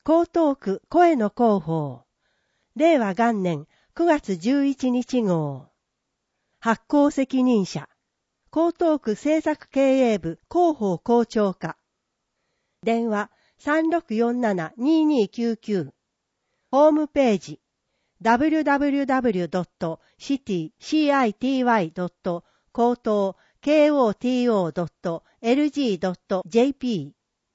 江東区声の広報。令和元年9月11日号。発行責任者。江東区政策経営部広報校長課。電話3647-2299。ホームページ。www.city.koto.lg.jp。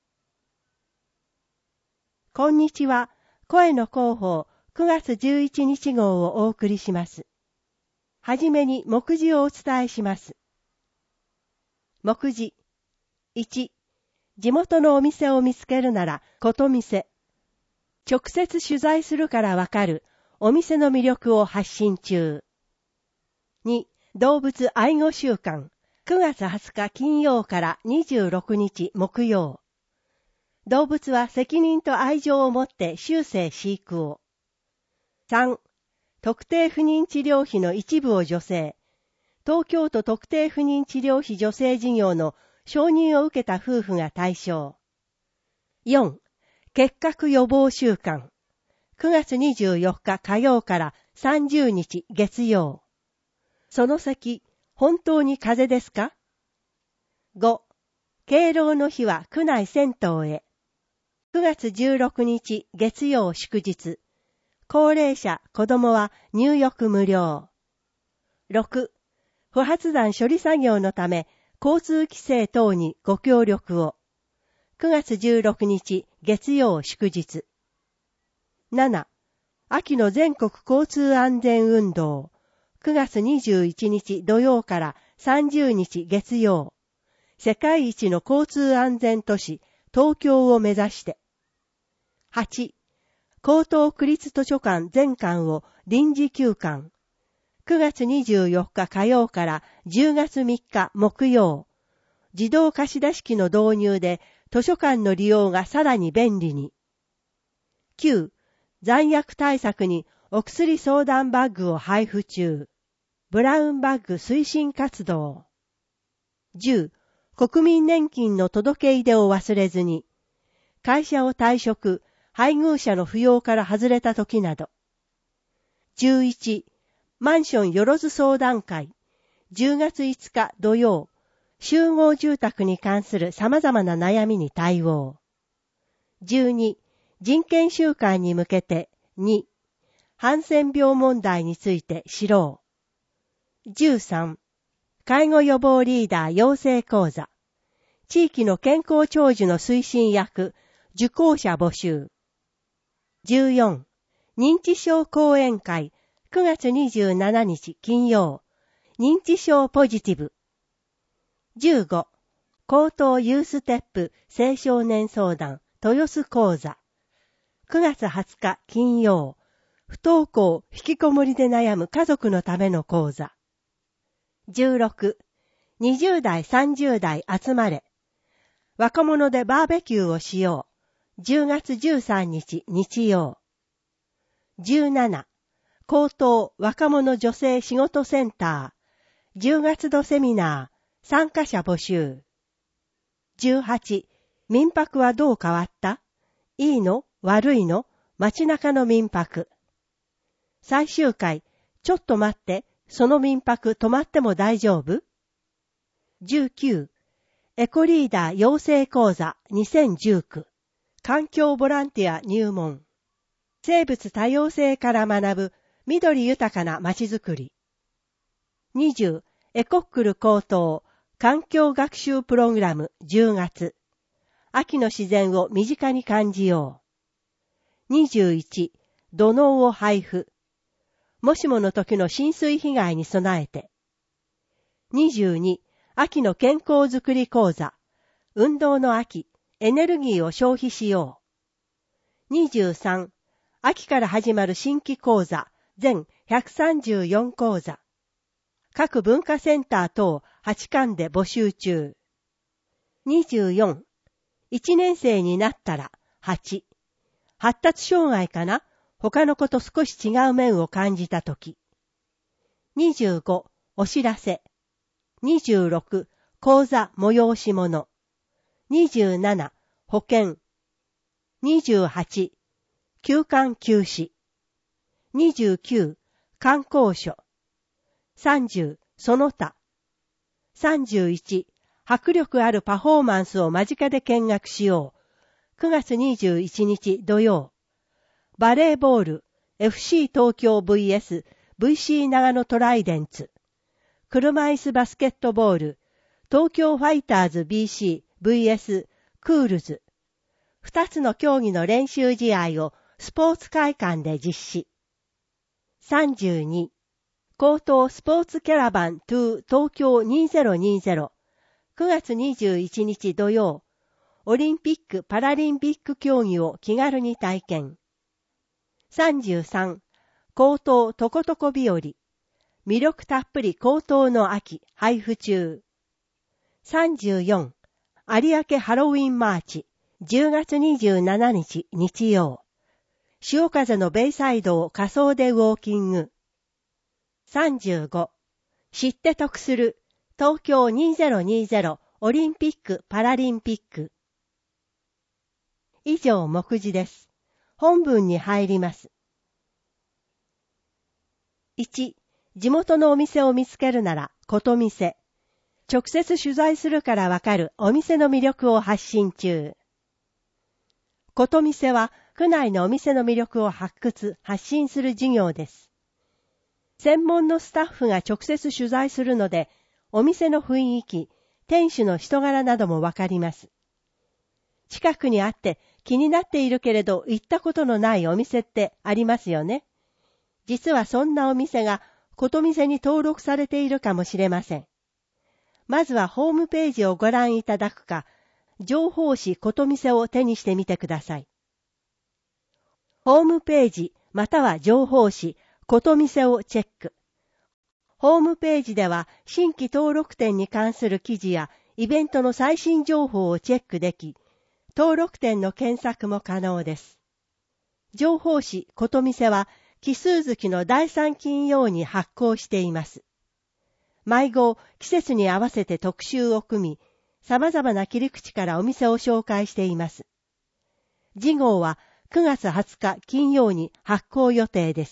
こんにちは。声の広報9月11日号をお送りします。はじめに目次をお伝えします。目次。1、地元のお店を見つけるならこと店。直接取材するからわかるお店の魅力を発信中。2、動物愛護週間。9月20日金曜から26日木曜。動物は責任と愛情を持って終生飼育を。3、特定不妊治療費の一部を助成。東京都特定不妊治療費助成事業の承認を受けた夫婦が対象。4、結核予防週間。9月24日火曜から30日月曜。その先、本当に風邪ですか？ 5、敬老の日は区内銭湯へ。9月16日月曜祝日。高齢者、子供は入浴無料。6、不発弾処理作業のため、交通規制等にご協力を。9月16日月曜祝日。7、秋の全国交通安全運動。9月21日土曜から30日月曜。世界一の交通安全都市、東京を目指して。8、江東区立図書館全館を臨時休館。9月24日火曜から10月3日木曜。自動貸出機の導入で図書館の利用がさらに便利に。9、残薬対策にお薬相談バッグを配布中。ブラウンバッグ推進活動。10、国民年金の届け出を忘れずに。会社を退職、配偶者の扶養から外れた時など。11、マンションよろず相談会。10月5日土曜。集合住宅に関する様々な悩みに対応。12、人権週間に向けて。2、ハンセン病問題について知ろう。13、介護予防リーダー養成講座。地域の健康長寿の推進役、受講者募集。14、認知症講演会、9月27日金曜。認知症ポジティブ。15、高等ユーステップ青少年相談豊洲講座。9月20日金曜。不登校引きこもりで悩む家族のための講座。16、20代30代集まれ。若者でバーベキューをしよう。10月13日日曜。17、高等若者女性仕事センター。10月度セミナー。参加者募集。18、民泊はどう変わった？いいの？悪いの？街中の民泊。最終回、ちょっと待って、その民泊泊まっても大丈夫？ 19、エコリーダー養成講座2019。環境ボランティア入門。生物多様性から学ぶ緑豊かな街づくり。20、エコックル高等環境学習プログラム10月。秋の自然を身近に感じよう。21、土のうを配布。もしもの時の浸水被害に備えて。22、秋の健康づくり講座。運動の秋、エネルギーを消費しよう。23、秋から始まる新規講座、全134講座。各文化センター等8館で募集中。24、1年生になったら8、発達障害かな？他の子と少し違う面を感じたとき。25、お知らせ。26、講座催し物。27、保険。28、 休館休止。29、観光所。30、その他。31、迫力あるパフォーマンスを間近で見学しよう。9月21日土曜。バレーボール、FC 東京 vs、VC 長野トライデンツ。車椅子バスケットボール、東京ファイターズ BC、VS クールズ。2つの競技の練習試合をスポーツ会館で実施。32、高等スポーツキャラバン2東京2020。9月21日土曜。オリンピック・パラリンピック競技を気軽に体験。33、高等とことこ日和。魅力たっぷり高等の秋配布中。34、有明ハロウィンマーチ。10月27日日曜。潮風のベイサイドを仮装でウォーキング。35、知って得する東京2020オリンピック・パラリンピック。以上、目次です。本文に入ります。1、地元のお店を見つけるなら、ことみせ。直接取材するからわかるお店の魅力を発信中。ことみせは、区内のお店の魅力を発掘、発信する事業です。専門のスタッフが直接取材するので、お店の雰囲気、店主の人柄などもわかります。近くにあって気になっているけれど行ったことのないお店ってありますよね。実はそんなお店がことみせに登録されているかもしれません。まずはホームページをご覧いただくか、情報誌ことみせを手にしてみてください。ホームページまたは情報誌ことみせをチェック。ホームページでは新規登録店に関する記事やイベントの最新情報をチェックでき、登録店の検索も可能です。情報誌ことみせは奇数月の第3金曜に発行しています。毎号季節に合わせて特集を組み、様々な切り口からお店を紹介しています。次号は9月20日金曜に発行予定です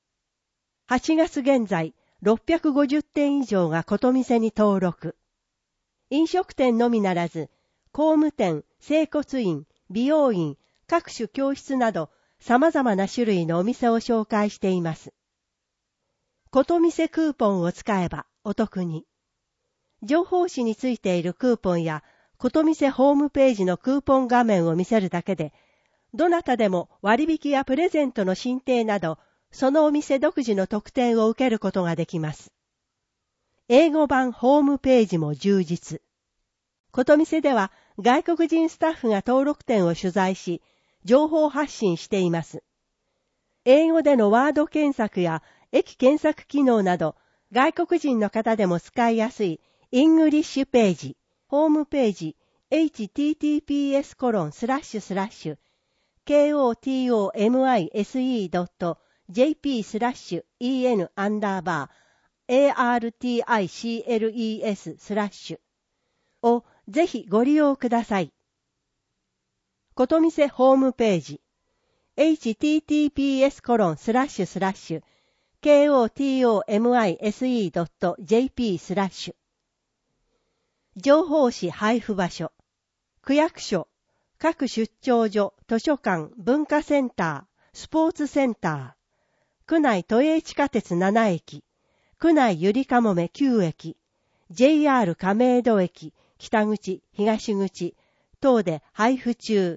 。8月現在、650店以上がことみせに登録。飲食店のみならず、工務店、整骨院、美容院、各種教室など様々な種類のお店を紹介しています。ことみせクーポンを使えばお得に。情報誌についているクーポンやことみせホームページのクーポン画面を見せるだけで、どなたでも割引やプレゼントの申請など、そのお店独自の特典を受けることができます。英語版ホームページも充実。ことみせでは外国人スタッフが登録店を取材し、情報発信しています。英語でのワード検索や駅検索機能など、外国人の方でも使いやすいイングリッシュページ、ホームページ、https://kotive.jp/en_articles/ をぜひご利用ください。ことみせホームページ、https://kotomise.jp/情報誌配布場所、区役所、各出張所、図書館、文化センター、スポーツセンター、区内都営地下鉄7駅、区内ゆりかもめ9駅、JR 亀戸駅、北口、東口等で配布中。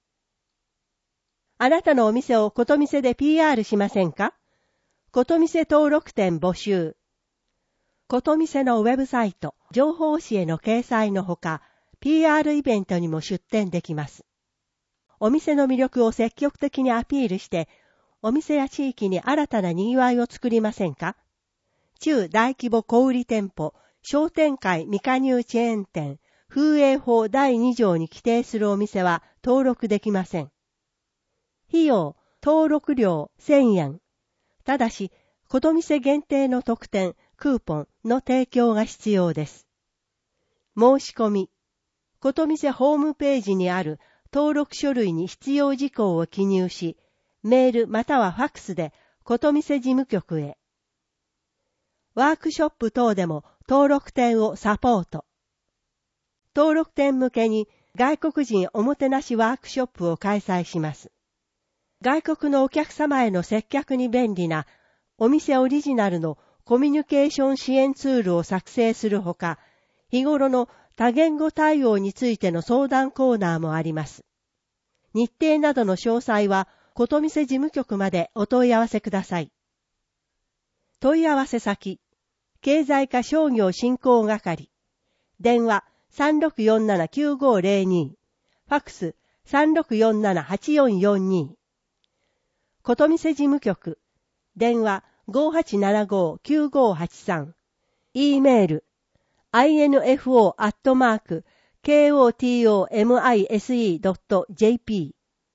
あなたのお店をことみせで PR しませんか？ことみせ登録店募集。ことみせのウェブサイト、情報誌への掲載のほか、PR イベントにも出展できます。お店の魅力を積極的にアピールして、お店や地域に新たな賑わいを作りませんか？中大規模小売店舗、商店会未加入チェーン店、風営法第2条に規定するお店は登録できません。費用、登録料1000円。ただし、ことみせ限定の特典、クーポンの提供が必要です。申し込み。ことみせホームページにある登録書類に必要事項を記入し、 メールまたはファックスでことみせ事務局へ。ワークショップ等でも登録店をサポート。登録店向けに外国人おもてなしワークショップを開催します。外国のお客様への接客に便利なお店オリジナルのコミュニケーション支援ツールを作成するほか、日頃の多言語対応についての相談コーナーもあります。日程などの詳細はことみせ事務局までお問い合わせください。問い合わせ先、経済課商業振興係、電話3647-9502、ファックス3647-8442、ことみせ事務局、電話5875-9583、E メール、info@kotomise.jp。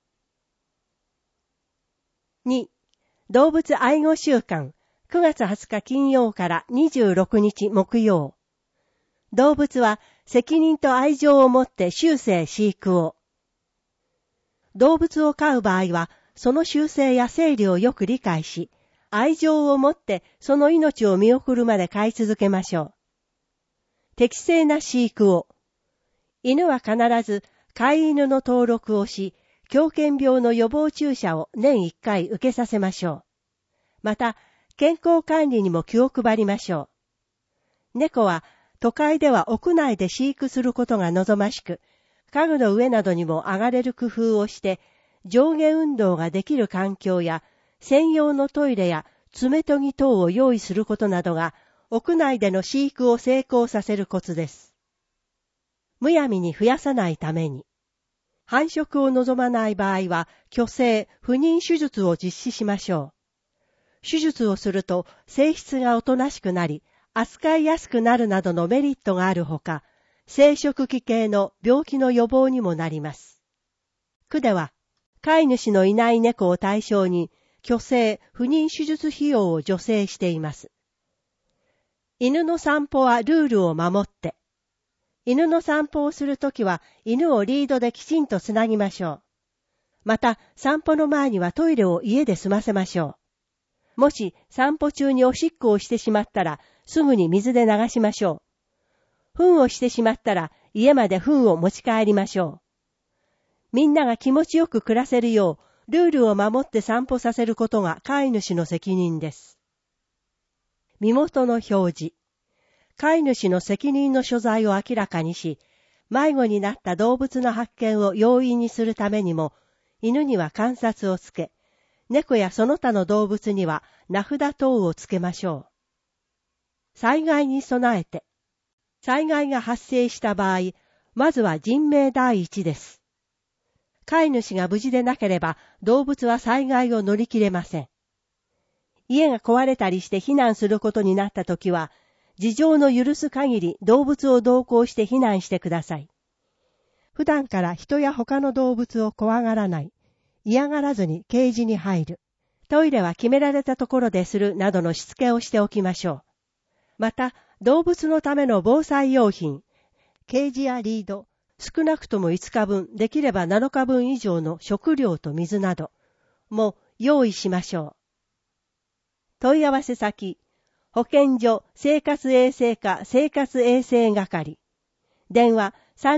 2. 動物愛護週間9月20日金曜から26日木曜。動物は責任と愛情を持って終生飼育を。動物を飼う場合は、その習性や生理をよく理解し、愛情を持ってその命を見送るまで飼い続けましょう。適正な飼育を。犬は必ず飼い犬の登録をし、狂犬病の予防注射を年1回受けさせましょう。また、健康管理にも気を配りましょう。猫は都会では屋内で飼育することが望ましく、家具の上などにも上がれる工夫をして、上下運動ができる環境や、専用のトイレや爪研ぎ等を用意することなどが、屋内での飼育を成功させるコツです。むやみに増やさないために、繁殖を望まない場合は、去勢、不妊手術を実施しましょう。手術をすると、性質がおとなしくなり、扱いやすくなるなどのメリットがあるほか、生殖器系の病気の予防にもなります。区では、飼い主のいない猫を対象に、去勢、不妊手術費用を助成しています。犬の散歩はルールを守って。犬の散歩をするときは犬をリードできちんとつなぎましょう。また散歩の前にはトイレを家で済ませましょう。もし散歩中におしっこをしてしまったらすぐに水で流しましょう。糞をしてしまったら家まで糞を持ち帰りましょう。みんなが気持ちよく暮らせるようルールを守って散歩させることが飼い主の責任です。身元の表示。飼い主の責任の所在を明らかにし、迷子になった動物の発見を容易にするためにも、犬には観察をつけ、猫やその他の動物には名札等をつけましょう。災害に備えて。災害が発生した場合、まずは人命第一です。飼い主が無事でなければ動物は災害を乗り切れません。家が壊れたりして避難することになったときは、事情の許す限り動物を同行して避難してください。普段から人や他の動物を怖がらない、嫌がらずにケージに入る、トイレは決められたところでするなどのしつけをしておきましょう。また、動物のための防災用品、ケージやリード、少なくとも5日分、できれば7日分以上の食料と水なども用意しましょう。問い合わせ先、保健所生活衛生課生活衛生係。電話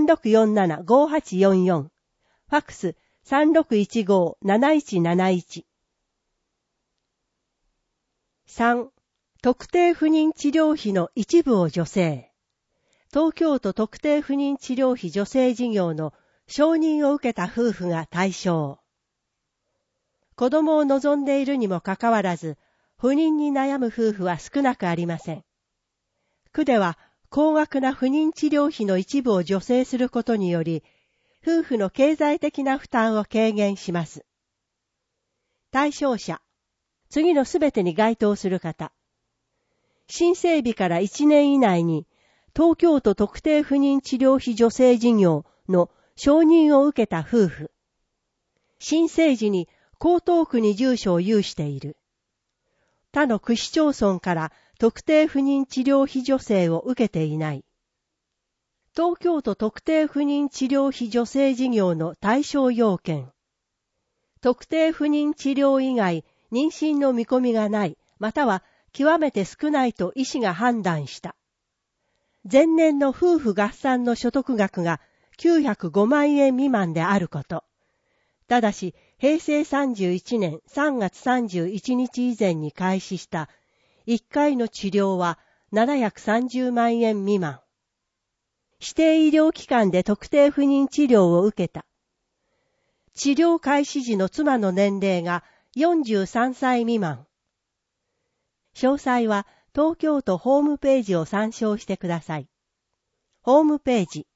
3647-5844。ファックス3615-7171。3. 特定不妊治療費の一部を助成。東京都特定不妊治療費助成事業の承認を受けた夫婦が対象。子供を望んでいるにもかかわらず、不妊に悩む夫婦は少なくありません。区では高額な不妊治療費の一部を助成することにより、夫婦の経済的な負担を軽減します。対象者、次のすべてに該当する方。申請日から1年以内に、東京都特定不妊治療費助成事業の承認を受けた夫婦。申請時に江東区に住所を有している。他の区市町村から特定不妊治療費助成を受けていない。東京都特定不妊治療費助成事業の対象要件。 特定不妊治療以外、妊娠の見込みがない、または極めて少ないと医師が判断した。前年の夫婦合算の所得額が905万円未満であること。ただし、平成31年3月31日以前に開始した1回の治療は730万円未満。指定医療機関で特定不妊治療を受けた。治療開始時の妻の年齢が43歳未満。詳細は東京都ホームページを参照してください。ホームページ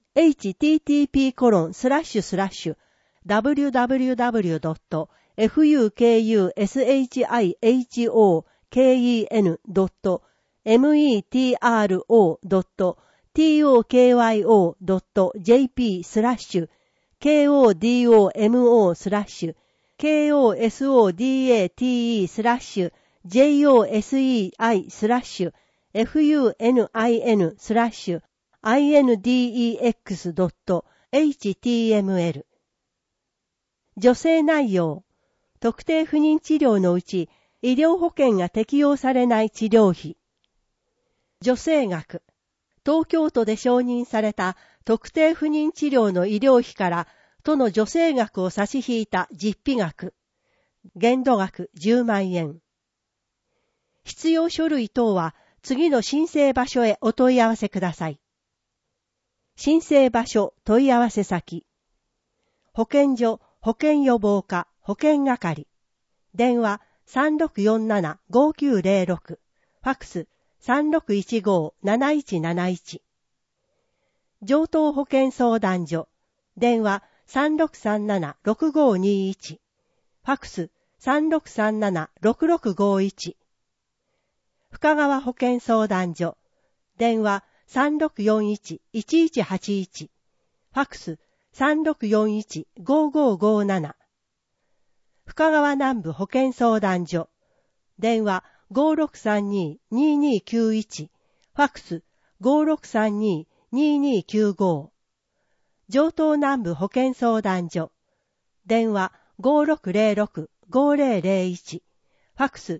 http://www.fukaseoji.index.html 助成内容。特定不妊治療のうち医療保険が適用されない治療費。助成額。東京都で承認された特定不妊治療の医療費から都の助成額を差し引いた実費額。限度額10万円。必要書類等は次の申請場所へお問い合わせください。申請場所問い合わせ先。保健所保健予防課保健係。電話3647-5906。ファックス3615-7171。上東保健相談所。電話3637-6521。ファックス3637-6651。深川保健相談所。電話3641-1181。ファックス3641-5557。深川南部保健相談所。電話5632-2291。ファックス5632-2295。上東南部保健相談所。電話5606-5001。ファックス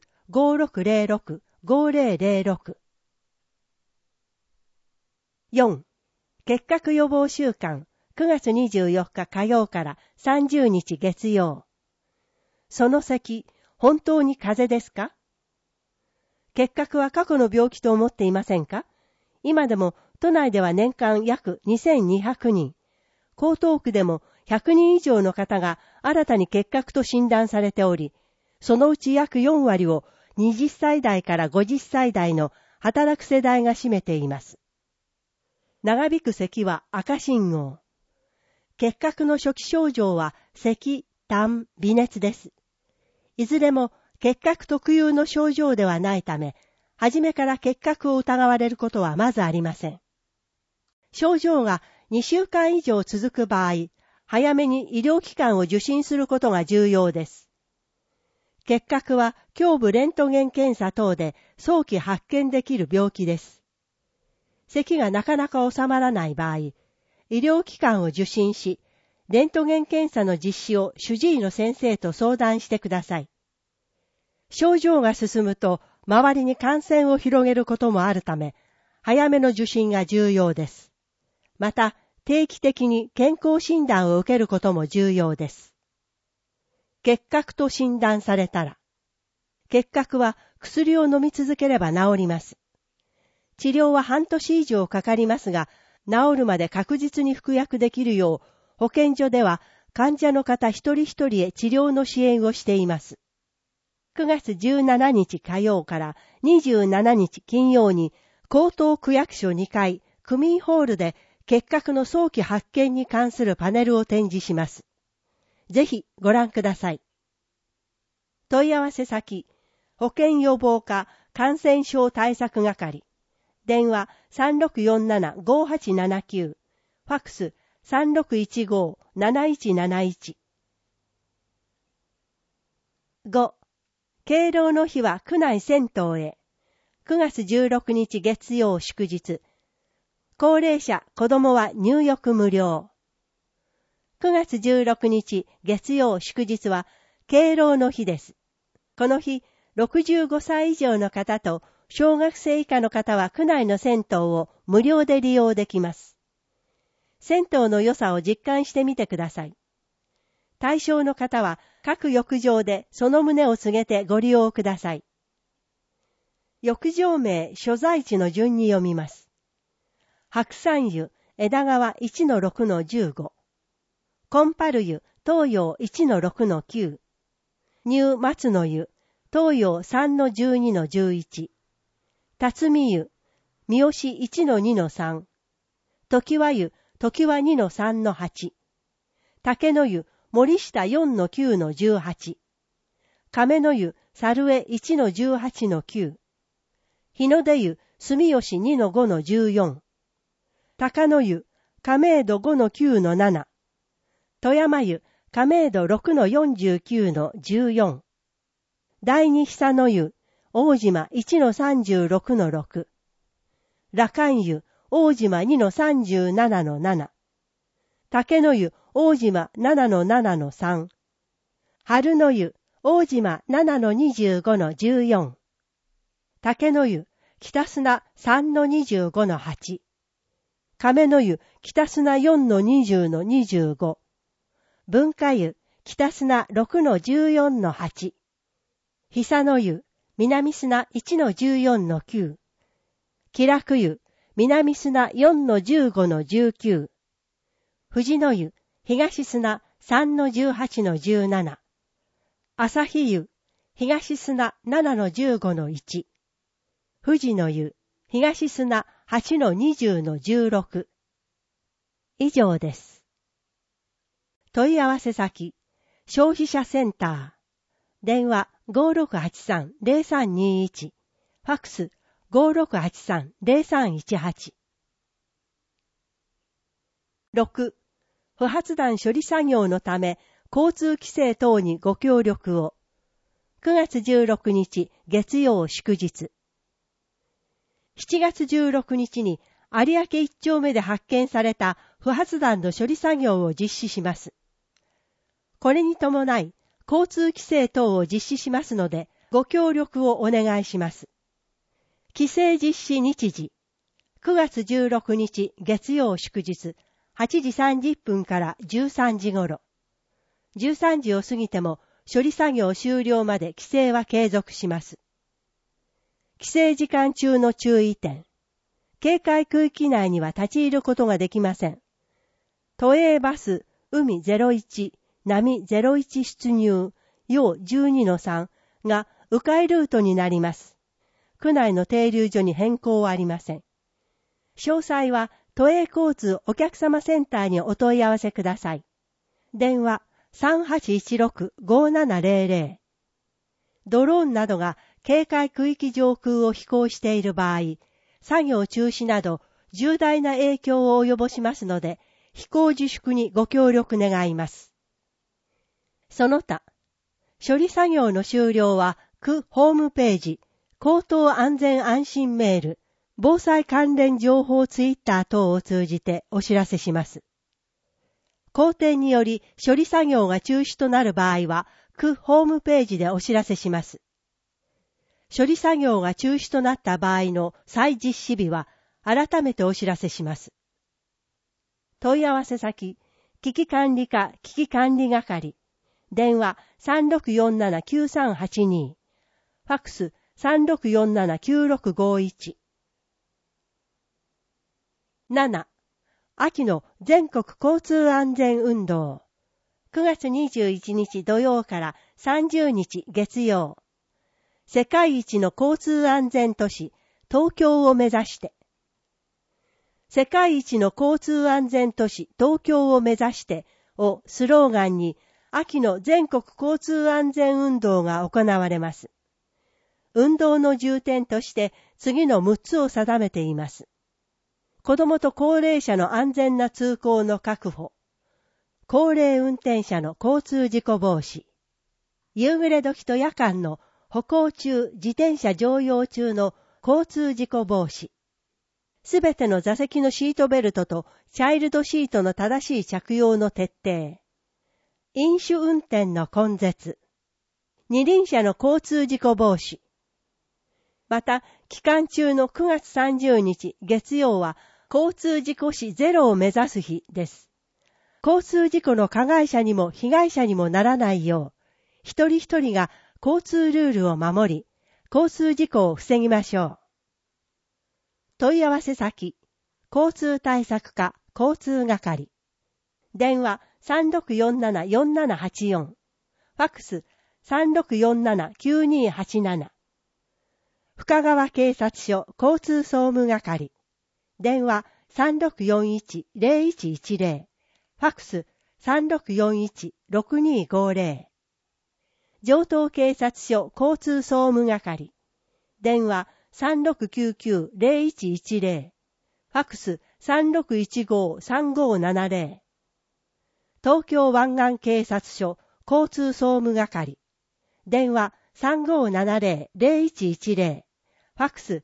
5606-5006。4. 結核予防週間9月24日火曜から30日月曜。その咳、本当に風邪ですか？結核は過去の病気と思っていませんか？今でも都内では年間約2200人、江東区でも100人以上の方が新たに結核と診断されており、そのうち約4割を20歳代から50歳代の働く世代が占めています。長引く咳は赤信号。結核の初期症状は咳、痰、微熱です。いずれも結核特有の症状ではないため、初めから結核を疑われることはまずありません。症状が2週間以上続く場合、早めに医療機関を受診することが重要です。結核は胸部レントゲン検査等で早期発見できる病気です。咳がなかなか収まらない場合、医療機関を受診し、レントゲン検査の実施を主治医の先生と相談してください。症状が進むと周りに感染を広げることもあるため、早めの受診が重要です。また、定期的に健康診断を受けることも重要です。結核と診断されたら、結核は薬を飲み続ければ治ります。治療は半年以上かかりますが、治るまで確実に服薬できるよう、保健所では患者の方一人一人へ治療の支援をしています。9月17日火曜から27日金曜に、江東区役所2階、区民ホールで結核の早期発見に関するパネルを展示します。ぜひご覧ください。問い合わせ先、保健予防課感染症対策係。電話3647-5879。ファックス3615-7171。5. 敬老の日は区内銭湯へ。9月16日月曜祝日。高齢者、子供は入浴無料。 9月16日月曜祝日は敬老の日です。この日、65歳以上の方と小学生以下の方は区内の銭湯を無料で利用できます。銭湯の良さを実感してみてください。対象の方は各浴場でその旨を告げてご利用ください。浴場名所在地の順に読みます。白山湯枝川 1-6-15、コンパル湯東洋 1-6-9、ニュー松の湯東洋 3-12-11、辰巳湯三好 1-2-3、常盤湯常盤 2-3-8、竹の湯森下 4-9-18、亀の湯猿江 1-18-9、日の出湯住吉 2-5-14、高野湯亀戸 5-9-7、富山湯亀戸 6-49-14、第二久野湯大島 1-36-6、羅漢湯大島 2-37-7、竹の湯大島 7-7-3、春の湯大島 7-25-14、竹の湯北砂 3-25-8、亀の湯北砂 4-20-25、文化湯北砂 6-14-8、久の湯南砂 1-14-9、気楽湯南砂 4-15-19、富士の湯東砂 3-18-17、朝日湯東砂 7-15-1、富士の湯東砂 8-20-16。以上です。問い合わせ先、消費者センター、電話 5683-0321、ファックス 5683-0318。6. 不発弾処理作業のため、交通規制等にご協力を。9月16日月曜祝日。7月16日に有明1丁目で発見された不発弾の処理作業を実施します。これに伴い、交通規制等を実施しますので、ご協力をお願いします。規制実施日時、9月16日月曜祝日、8時30分から13時頃。13時を過ぎても処理作業終了まで規制は継続します。規制時間中の注意点。警戒区域内には立ち入ることができません。都営バス、海01、波01出入、陽 12-3 が迂回ルートになります。区内の停留所に変更はありません。詳細は都営交通お客様センターにお問い合わせください。電話 3816-5700。ドローンなどが警戒区域上空を飛行している場合、作業中止など重大な影響を及ぼしますので、飛行自粛にご協力願います。その他、処理作業の終了は区ホームページ、口頭安全安心メール、防災関連情報ツイッター等を通じてお知らせします。工程により処理作業が中止となる場合は、区ホームページでお知らせします。処理作業が中止となった場合の再実施日は、改めてお知らせします。問い合わせ先、危機管理課危機管理係、電話 3647-9382、ファックス 3647-9651。7. 秋の全国交通安全運動。9月21日土曜から30日月曜。世界一の交通安全都市、東京を目指して。世界一の交通安全都市、東京を目指してをスローガンに、秋の全国交通安全運動が行われます。運動の重点として次の6つを定めています。子どもと高齢者の安全な通行の確保。高齢運転者の交通事故防止。夕暮れ時と夜間の歩行中、自転車乗用中の交通事故防止。 すべての座席のシートベルトとチャイルドシートの正しい着用の徹底。飲酒運転の根絶。二輪車の交通事故防止。また、期間中の9月30日月曜は交通事故死ゼロを目指す日です。交通事故の加害者にも被害者にもならないよう、一人一人が交通ルールを守り、交通事故を防ぎましょう。問い合わせ先、交通対策課交通係。電話3647-4784。ファックス3647-9287。深川警察署交通総務係。電話3641-0110。ファックス3641-6250。城東警察署交通総務係。電話3699-0110。ファックス3615-3570。東京湾岸警察署交通総務係。電話3570-0110。ファックス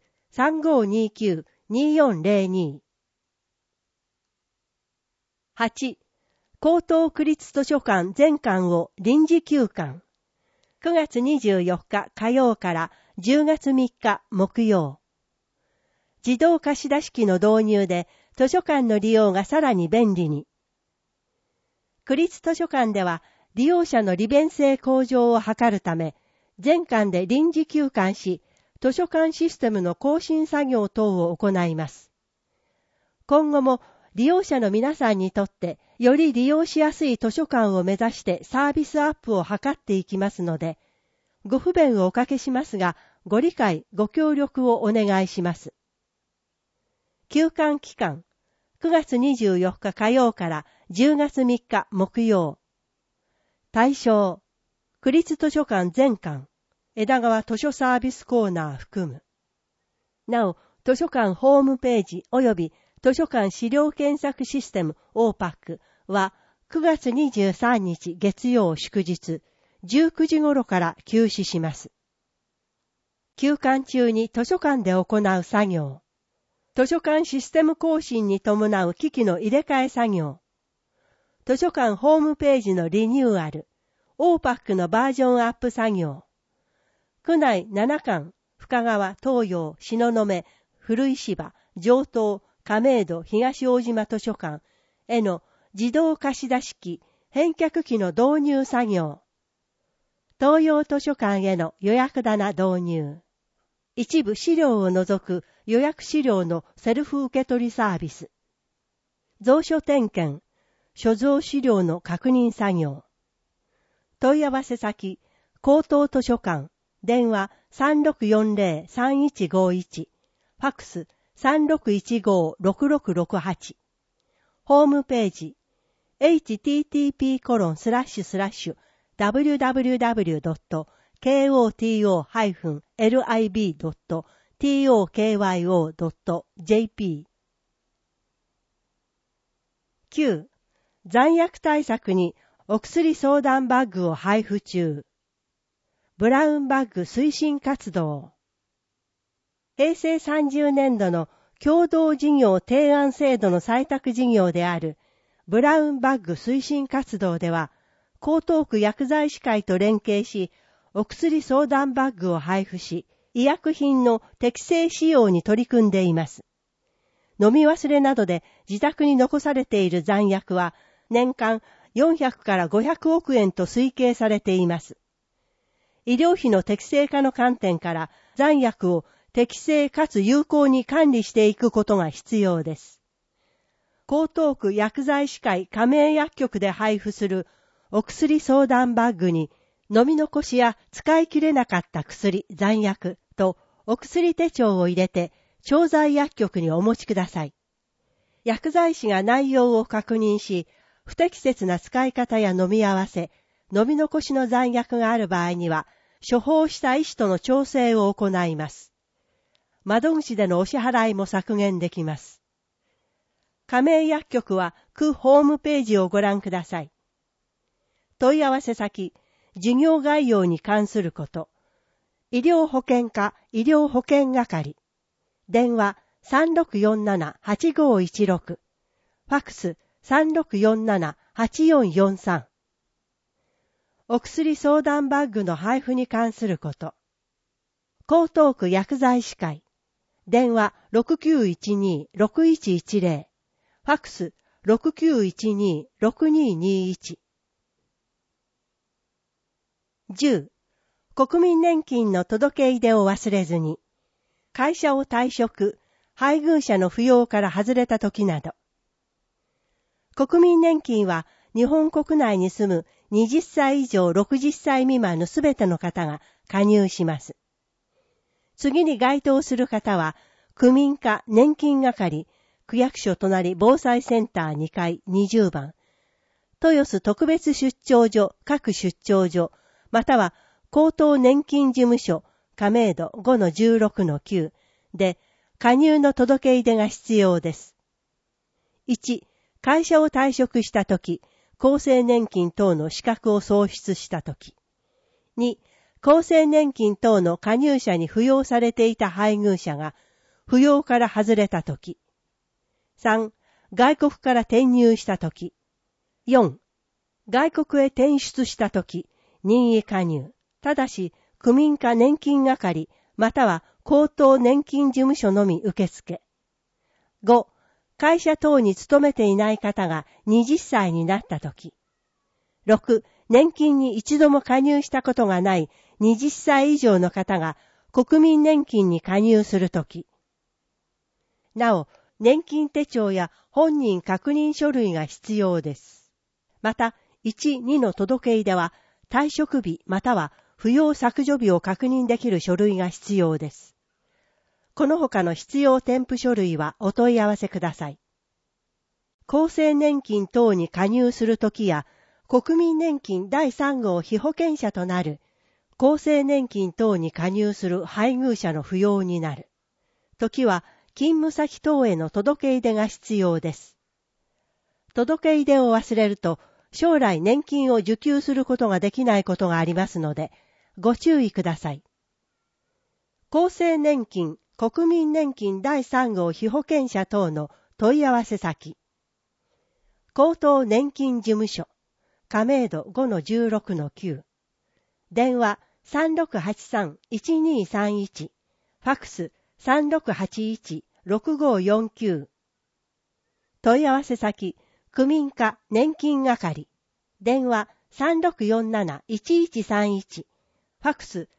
3529-2402。8. 江東区立図書館全館を臨時休館。9月24日火曜から10月3日木曜。自動貸出機の導入で図書館の利用がさらに便利に。区立図書館では利用者の利便性向上を図るため、全館で臨時休館し、図書館システムの更新作業等を行います。今後も利用者の皆さんにとってより利用しやすい図書館を目指してサービスアップを図っていきますので、ご不便をおかけしますが、ご理解、ご協力をお願いします。休館期間、9月24日火曜から10月3日木曜。対象、区立図書館全館、枝川図書サービスコーナー含む。なお、図書館ホームページ及び図書館資料検索システム OPAC は9月23日月曜祝日19時頃から休止します。休館中に図書館で行う作業、図書館システム更新に伴う機器の入れ替え作業、図書館ホームページのリニューアル、OPAC のバージョンアップ作業、区内7館、深川、東洋、東雲、古石場、城東、亀戸、東大島図書館への自動貸出機、返却機の導入作業、東洋図書館への予約棚導入、一部資料を除く予約資料のセルフ受け取りサービス、蔵書点検、所蔵資料の確認作業、問い合わせ先、江東図書館、電話3640-3151、ファックス3615-6668、ホームページ、http://www.koto-lib.tokyo.jp。 9. 残薬対策にお薬相談バッグを配布中。ブラウンバッグ推進活動。平成30年度の共同事業提案制度の採択事業であるブラウンバッグ推進活動では、江東区薬剤師会と連携し、お薬相談バッグを配布し、医薬品の適正使用に取り組んでいます。飲み忘れなどで自宅に残されている残薬は、年間400から500億円と推計されています。医療費の適正化の観点から残薬を適正かつ有効に管理していくことが必要です。江東区薬剤師会加盟薬局で配布するお薬相談バッグに飲み残しや使い切れなかった薬、残薬とお薬手帳を入れて調剤薬局にお持ちください。薬剤師が内容を確認し、不適切な使い方や飲み合わせ、飲み残しの残薬がある場合には、処方した医師との調整を行います。窓口でのお支払いも削減できます。加盟薬局は区ホームページをご覧ください。問い合わせ先、事業概要に関すること、医療保険課医療保険係、電話 3647-8516、ファクス3647-8443。お薬相談バッグの配布に関すること。江東区薬剤師会。電話6912-6110。ファクス6912-6221。10. 国民年金の届け出を忘れずに。会社を退職、配偶者の扶養から外れた時など。国民年金は日本国内に住む20歳以上60歳未満のすべての方が加入します。次に該当する方は、区民課年金係、区役所隣防災センター2階20番、豊洲特別出張所各出張所、または高等年金事務所亀戸 5-16-9 で加入の届け出が必要です。1、会社を退職したとき、厚生年金等の資格を喪失したとき。2、厚生年金等の加入者に扶養されていた配偶者が扶養から外れたとき。3、外国から転入したとき。4、外国へ転出したとき、任意加入。ただし、区民課年金係、または高等年金事務所のみ受付。5、会社等に勤めていない方が20歳になったとき。6、年金に一度も加入したことがない20歳以上の方が国民年金に加入するとき。なお、年金手帳や本人確認書類が必要です。また、1、2の届け出は退職日または扶養削除日を確認できる書類が必要です。この他の必要添付書類はお問い合わせください。厚生年金等に加入するときや、国民年金第3号被保険者となる、厚生年金等に加入する配偶者の扶養になる。ときは、勤務先等への届け出が必要です。届け出を忘れると、将来年金を受給することができないことがありますので、ご注意ください。厚生年金、国民年金第3号被保険者等の問い合わせ先。高等年金事務所、亀戸 5-16-9。電話3683-1231。ファクス3681-6549。問い合わせ先、区民課年金係。電話3647-1131。ファクス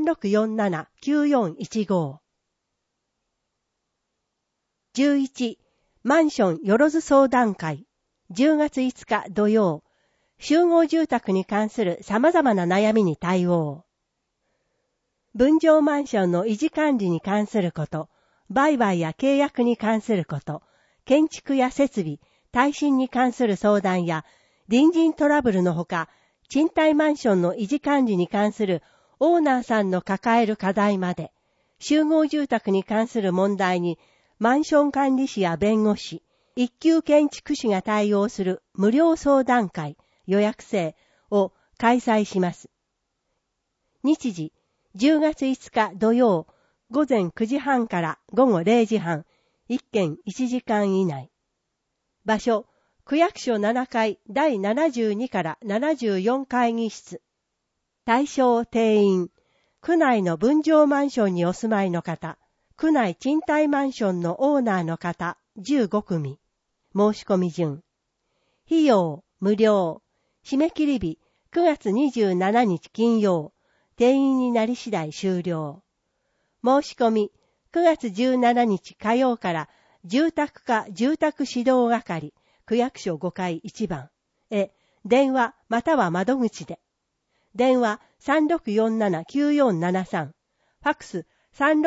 3647-9415。11. マンションよろず相談会。10月5日土曜。集合住宅に関する様々な悩みに対応。分譲マンションの維持管理に関すること、売買や契約に関すること、建築や設備、耐震に関する相談や、隣人トラブルのほか、賃貸マンションの維持管理に関するオーナーさんの抱える課題まで、集合住宅に関する問題に、マンション管理士や弁護士、一級建築士が対応する無料相談会、予約制を開催します。日時、10月5日土曜、午前9時半から午後0時半、1件1時間以内。場所、区役所7階第72から74会議室。対象定員、区内の分譲マンションにお住まいの方、区内賃貸マンションのオーナーの方15組。申し込み順。費用、無料。締め切り日、9月27日金曜。定員になり次第終了。申し込み、9月17日火曜から住宅課住宅指導係、区役所5階1番へ、電話または窓口で。電話3647-9473。ファクス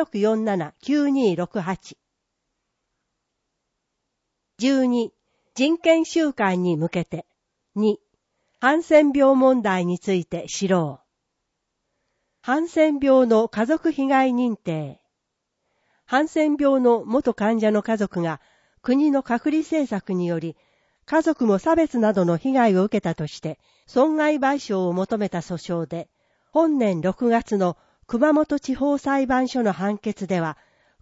3647-9268。12. 人権週間に向けて。2. ハンセン病問題について知ろう。ハンセン病の家族被害認定。ハンセン病の元患者の家族が国の隔離政策により、家族も差別などの被害を受けたとして、損害賠償を求めた訴訟で、本年6月の熊本地方裁判所の判決では、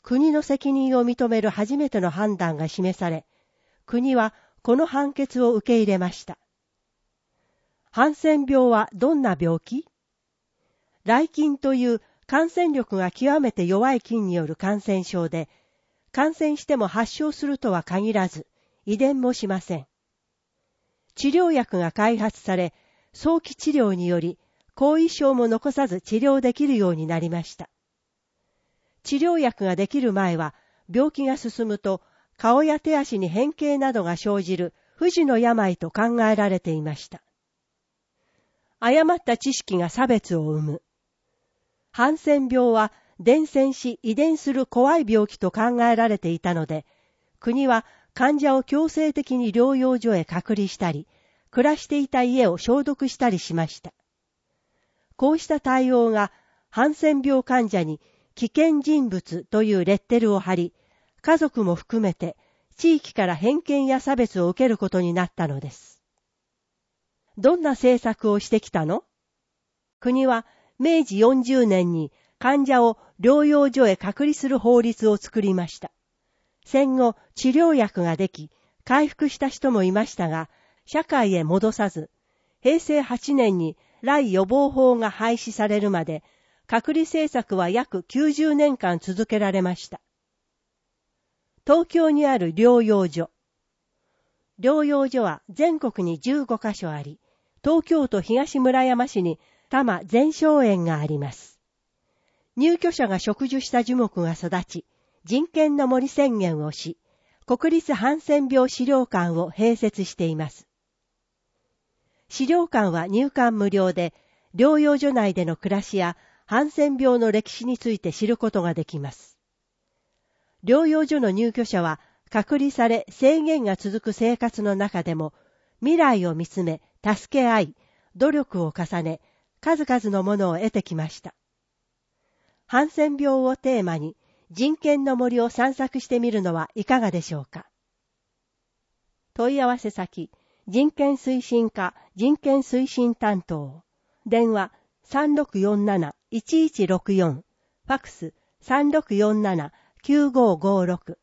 国の責任を認める初めての判断が示され、国はこの判決を受け入れました。ハンセン病はどんな病気？雷菌という感染力が極めて弱い菌による感染症で、感染しても発症するとは限らず、遺伝もしません。治療薬が開発され、早期治療により、後遺症も残さず治療できるようになりました。治療薬ができる前は、病気が進むと、顔や手足に変形などが生じる不治の病と考えられていました。誤った知識が差別を生む。ハンセン病は伝染し遺伝する怖い病気と考えられていたので、国は患者を強制的に療養所へ隔離したり、暮らしていた家を消毒したりしました。こうした対応がハンセン病患者に危険人物というレッテルを貼り、家族も含めて地域から偏見や差別を受けることになったのです。どんな政策をしてきたの？国は明治40年に患者を療養所へ隔離する法律を作りました。戦後、治療薬ができ、回復した人もいましたが、社会へ戻さず、平成8年に来予防法が廃止されるまで、隔離政策は約90年間続けられました。東京にある療養所。療養所は全国に15カ所あり、東京都東村山市に多摩全生園があります。入居者が植樹した樹木が育ち、人権の森宣言をし、国立ハンセン病資料館を併設しています。資料館は入館無料で、療養所内での暮らしやハンセン病の歴史について知ることができます。療養所の入居者は隔離され制限が続く生活の中でも、未来を見つめ、助け合い、努力を重ね、数々のものを得てきました。ハンセン病をテーマに人権の森を散策してみるのはいかがでしょうか。問い合わせ先、人権推進課人権推進担当。電話 3647-1164。ファクス 3647-9556。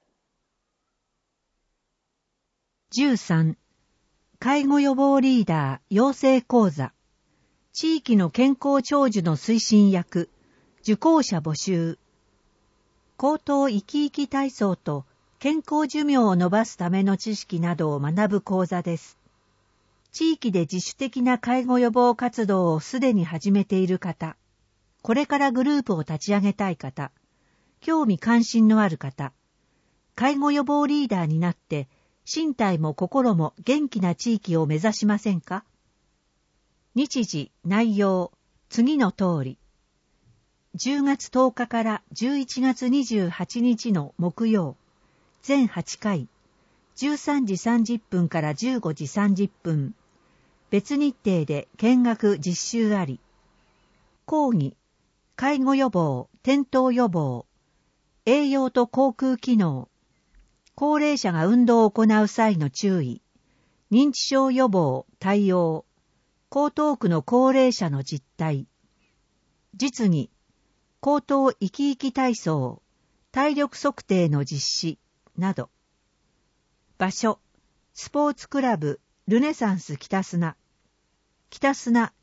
13. 介護予防リーダー養成講座。地域の健康長寿の推進役。受講者募集。口頭生き生き体操と健康寿命を伸ばすための知識などを学ぶ講座です。地域で自主的な介護予防活動をすでに始めている方、これからグループを立ち上げたい方、興味関心のある方、介護予防リーダーになって身体も心も元気な地域を目指しませんか？日時、内容、次の通り。10月10日から11月28日の木曜、全8回、13時30分から15時30分、別日程で見学実習あり。講義、介護予防、転倒予防、栄養と口腔機能、高齢者が運動を行う際の注意、認知症予防、対応、江東区の高齢者の実態、実技、口頭生き生き体操、体力測定の実施、など。場所、スポーツクラブ、ルネサンス北砂。北砂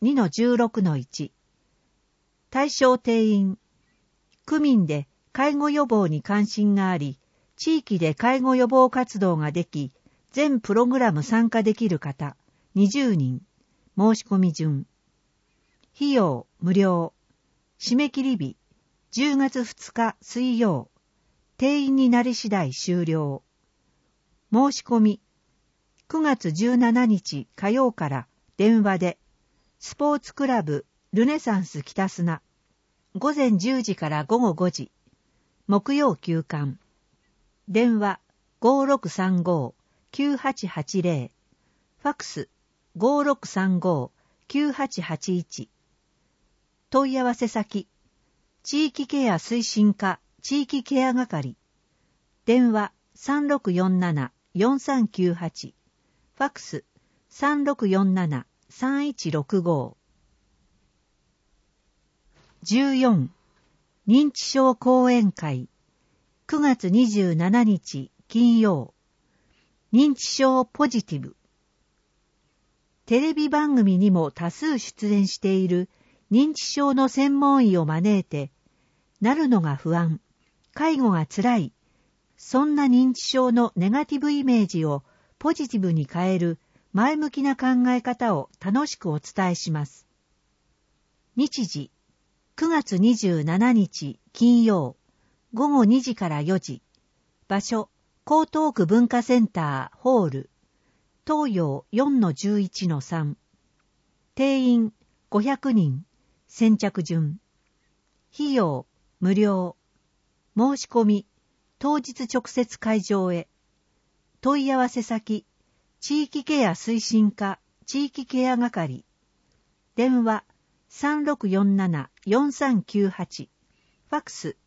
2-16-1。対象定員、区民で介護予防に関心があり、地域で介護予防活動ができ、全プログラム参加できる方、20人。申し込み順。費用、無料。締め切り日、10月2日水曜。定員になり次第終了。申し込み、9月17日火曜から電話で、スポーツクラブルネサンス北砂、午前10時から午後5時、木曜休館。電話 5635-9880、ファクス 5635-9881。問い合わせ先、地域ケア推進課地域ケア係。電話 3647-4398。ファクス 3647-3165。14. 認知症講演会。 9月27日金曜、認知症ポジティブ。テレビ番組にも多数出演している認知症の専門医を招いて、なるのが不安、介護がつらい、そんな認知症のネガティブイメージをポジティブに変える前向きな考え方を楽しくお伝えします。日時、9月27日金曜、午後2時から4時、場所、江東区文化センターホール、東洋 4-11-3、定員500人、先着順、費用無料、申し込み、当日直接会場へ、問い合わせ先、地域ケア推進課地域ケア係、電話3647-4398、ファクス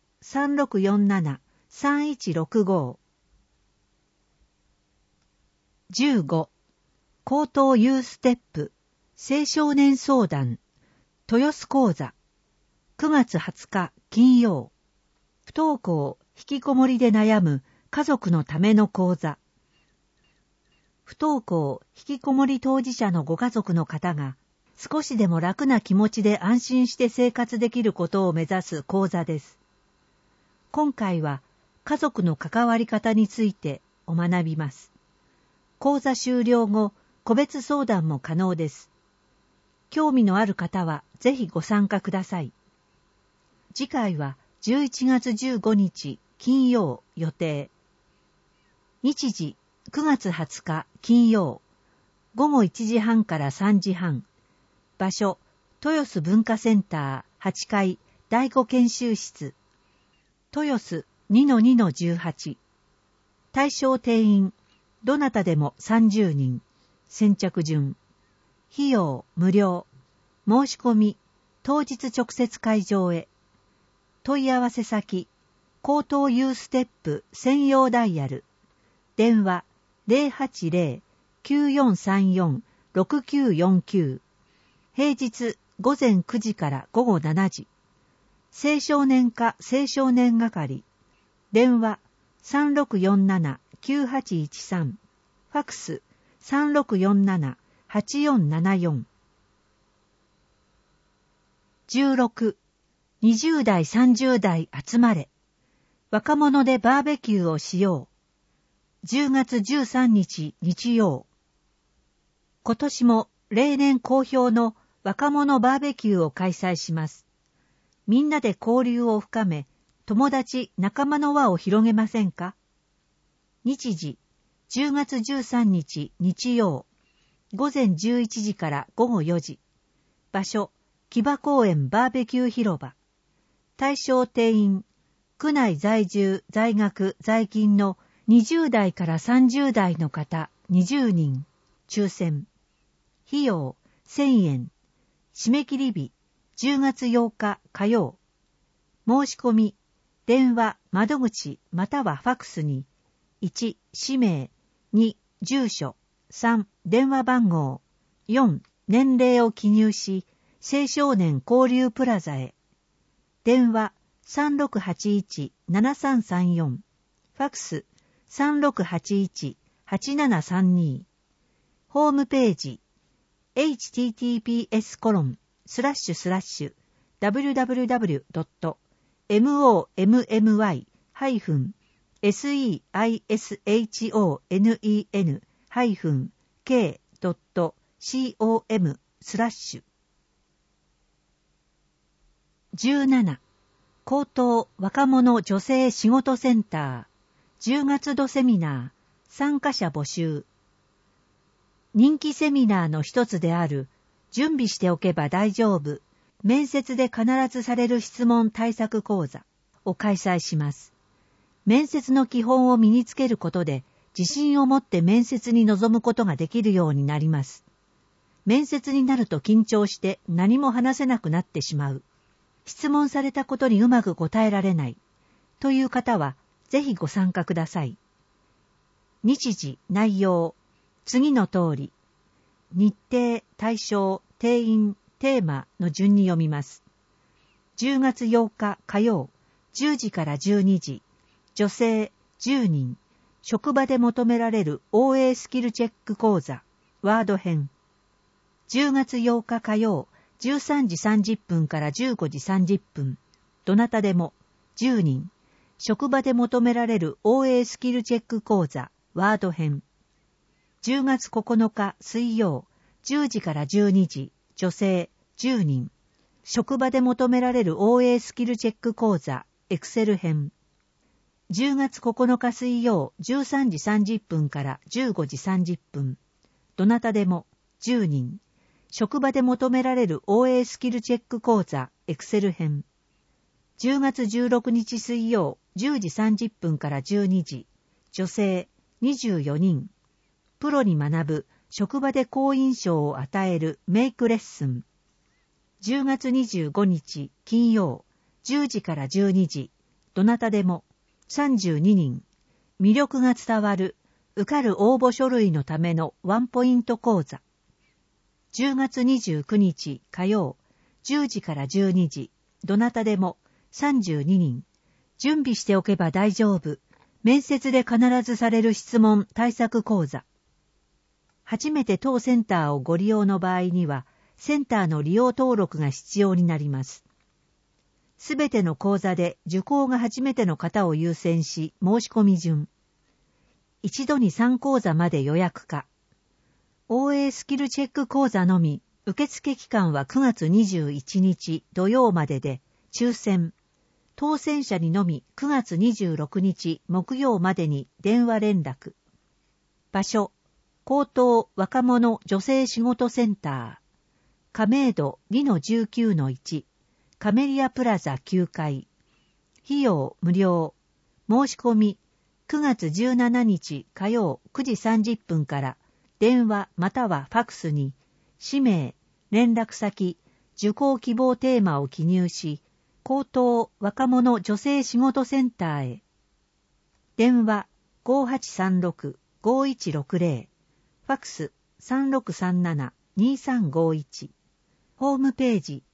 3647-3165。15、高等ユーステップ青少年相談豊洲講座、9月20日金曜、不登校引きこもりで悩む家族のための講座。不登校引きこもり当事者のご家族の方が少しでも楽な気持ちで安心して生活できることを目指す講座です。今回は家族の関わり方についてお学びます。講座終了後、個別相談も可能です。興味のある方はぜひご参加ください。次回は11月15日金曜予定。日時9月20日金曜、午後1時半から3時半。場所、豊洲文化センター8階第5研修室。豊洲 2-2-18。対象定員、どなたでも30人。先着順。費用無料。申し込み、当日直接会場へ。問い合わせ先、高等ユーステップ専用ダイヤル。電話080-9434-6949。平日午前9時から午後7時。青少年課青少年係。電話3647-9813。ファクス3647-8474。16、20代30代集まれ。若者でバーベキューをしよう。10月13日日曜。今年も例年好評の若者バーベキューを開催します。みんなで交流を深め、友達仲間の輪を広げませんか？日時、10月13日日曜。午前11時から午後4時。場所、木場公園バーベキュー広場。対象定員、区内在住、在学、在勤の20代から30代の方20人。抽選。費用1000円。締め切り日10月8日火曜。申し込み、電話、窓口またはファクスに、1、氏名、2、住所、3、電話番号、4、年齢を記入し、青少年交流プラザへ。電話3681-7334。ファクス3681-8732。ホームページ https://www.mommyhison-k.com/17 高等若者女性仕事センター10月度セミナー参加者募集。人気セミナーの一つである準備しておけば大丈夫面接で必ずされる質問対策講座を開催します。面接の基本を身につけることで自信を持って面接に臨むことができるようになります。面接になると緊張して何も話せなくなってしまう。質問されたことにうまく答えられないという方はぜひご参加ください。日時、内容、次の通り。日程、対象、定員、テーマの順に読みます。10月8日火曜、10時から12時。 女性10人、職場で求められる OA スキルチェック講座、ワード編。10月8日火曜、13時30分から15時30分。どなたでも、10人、職場で求められる OA スキルチェック講座、ワード編。10月9日水曜、10時から12時、女性10人、職場で求められる OA スキルチェック講座、エクセル編。10月9日水曜、13時30分から15時30分。どなたでも、10人、職場で求められる OA スキルチェック講座、エクセル編。10月16日水曜、10時30分から12時、女性24人、プロに学ぶ職場で好印象を与えるメイクレッスン。10月25日金曜、10時から12時、どなたでも32人、魅力が伝わる受かる応募書類のためのワンポイント講座。10月29日火曜、10時から12時、どなたでも32人、準備しておけば大丈夫、面接で必ずされる質問対策講座。初めて当センターをご利用の場合には、センターの利用登録が必要になります。すべての講座で受講が初めての方を優先し、申し込み順。一度に3講座まで予約可。OA スキルチェック講座のみ、受付期間は9月21日土曜までで、抽選。当選者にのみ9月26日木曜までに電話連絡。場所、高等若者女性仕事センター。亀戸 2-19-1。カメリアプラザ9階。費用無料。申し込み、9月17日火曜9時30分から電話またはファクスに、氏名、連絡先、受講希望テーマを記入し、高等若者女性仕事センターへ。電話 5836-5160。ファクス 3637-2351。ホームページ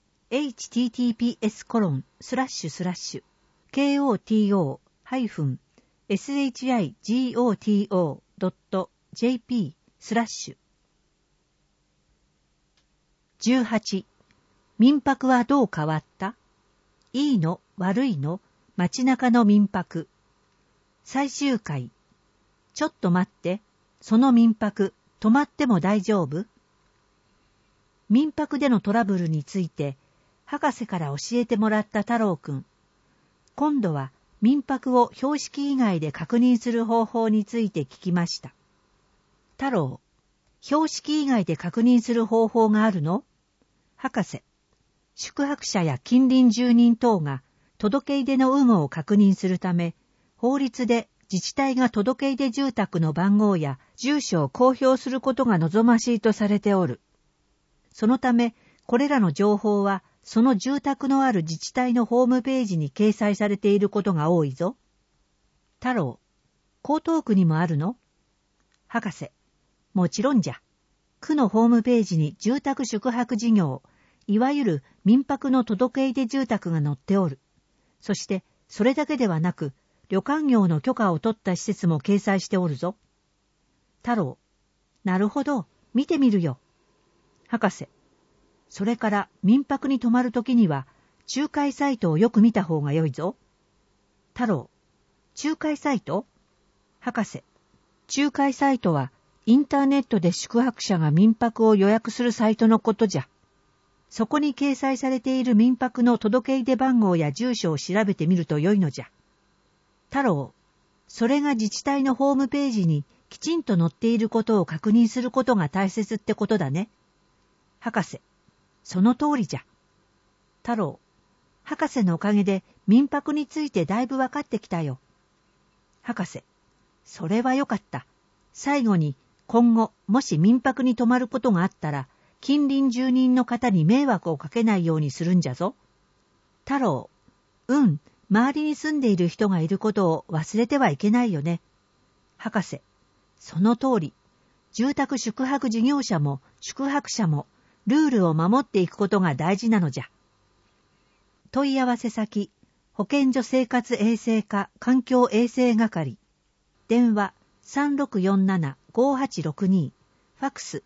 https://ko-shigoto.jp/。18. 民泊はどう変わった？いいの？悪いの？街中の民泊。最終回。ちょっと待って、その民泊、泊まっても大丈夫？民泊でのトラブルについて、博士から教えてもらった太郎くん。今度は民泊を標識以外で確認する方法について聞きました。太郎、標識以外で確認する方法があるの？博士、宿泊者や近隣住人等が届け出の有無を確認するため、法律で自治体が届け出住宅の番号や住所を公表することが望ましいとされておる。そのため、これらの情報はその住宅のある自治体のホームページに掲載されていることが多いぞ。太郎、江東区にもあるの？博士、もちろんじゃ。区のホームページに住宅宿泊事業、いわゆる民泊の届け出住宅が載っておる。そして、それだけではなく、旅館業の許可を取った施設も掲載しておるぞ。太郎、なるほど、見てみるよ。博士、それから民泊に泊まるときには、仲介サイトをよく見た方がよいぞ。太郎、仲介サイト？博士、仲介サイトは、インターネットで宿泊者が民泊を予約するサイトのことじゃ。そこに掲載されている民泊の届け出番号や住所を調べてみるとよいのじゃ。太郎、それが自治体のホームページにきちんと載っていることを確認することが大切ってことだね。博士、その通りじゃ。太郎、博士のおかげで民泊についてだいぶ分かってきたよ。博士、それはよかった。最後に、今後、もし民泊に泊まることがあったら、近隣住人の方に迷惑をかけないようにするんじゃぞ。太郎、周りに住んでいる人がいることを忘れてはいけないよね。博士、その通り。住宅宿泊事業者も宿泊者もルールを守っていくことが大事なのじゃ。問い合わせ先、 保健所生活衛生課環境衛生係。電話3647-5862。ファックス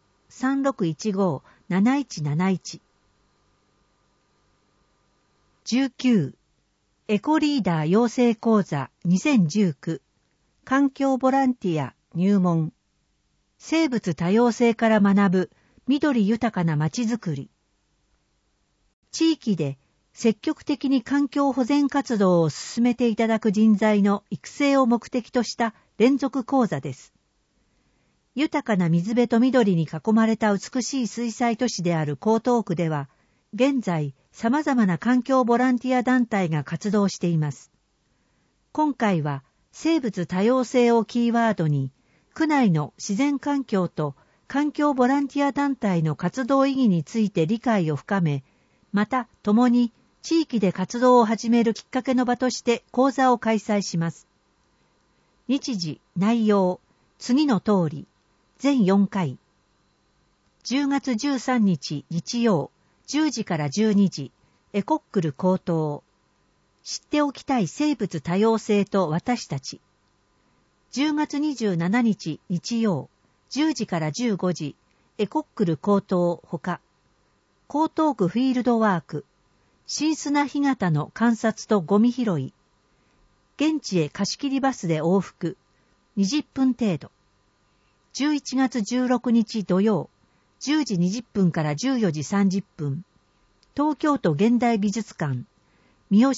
3615-7171。19. エコリーダー養成講座2019環境ボランティア入門。生物多様性から学ぶ緑豊かなまちづくり。地域で積極的に環境保全活動を進めていただく人材の育成を目的とした連続講座です。豊かな水辺と緑に囲まれた美しい水災都市である江東区では、現在様々な環境ボランティア団体が活動しています。今回は生物多様性をキーワードに、区内の自然環境と環境ボランティア団体の活動意義について理解を深め、また共に地域で活動を始めるきっかけの場として講座を開催します。日時、内容、次の通り、全4回。10月13日日曜、10時から12時、エコックル高等。知っておきたい生物多様性と私たち。10月27日日曜、10時から15時、エコックル高等ほか。江東区フィールドワーク。新砂干潟の観察とゴミ拾い。現地へ貸し切りバスで往復。20分程度。11月16日土曜、10時20分から14時30分。東京都現代美術館。三好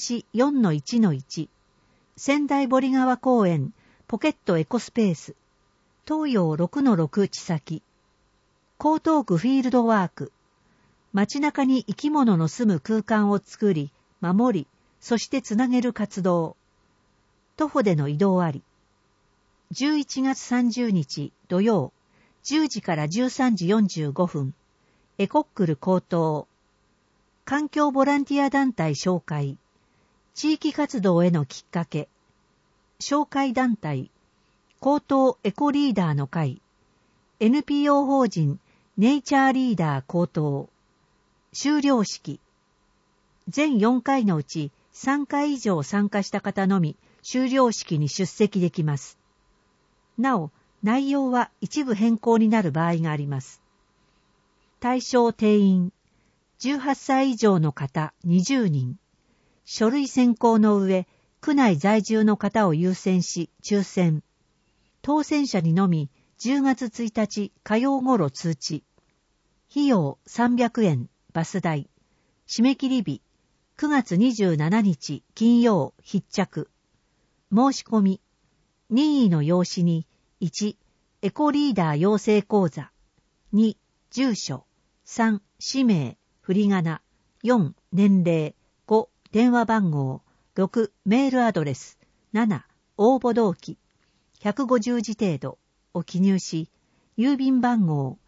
4-1-1。仙台堀川公園ポケットエコスペース。東洋 6-6 地先。江東区フィールドワーク。街中に生き物の住む空間を作り、守り、そしてつなげる活動。徒歩での移動あり。11月30日土曜、10時から13時45分。エコックル高等。環境ボランティア団体紹介。地域活動へのきっかけ。紹介団体。高等エコリーダーの会。NPO 法人ネイチャーリーダー高等。修了式。全4回のうち3回以上参加した方のみ修了式に出席できます。なお、内容は一部変更になる場合があります。対象定員。18歳以上の方20人。書類選考の上、区内在住の方を優先し抽選。当選者にのみ10月1日火曜頃通知。費用300円。バス代。締め切り日、9月27日金曜必着。申し込み。任意の用紙に、1、エコリーダー養成講座。2、住所。3、氏名、振り仮名。4、年齢。5、電話番号。6、メールアドレス。7、応募動機。150字程度を記入し、郵便番号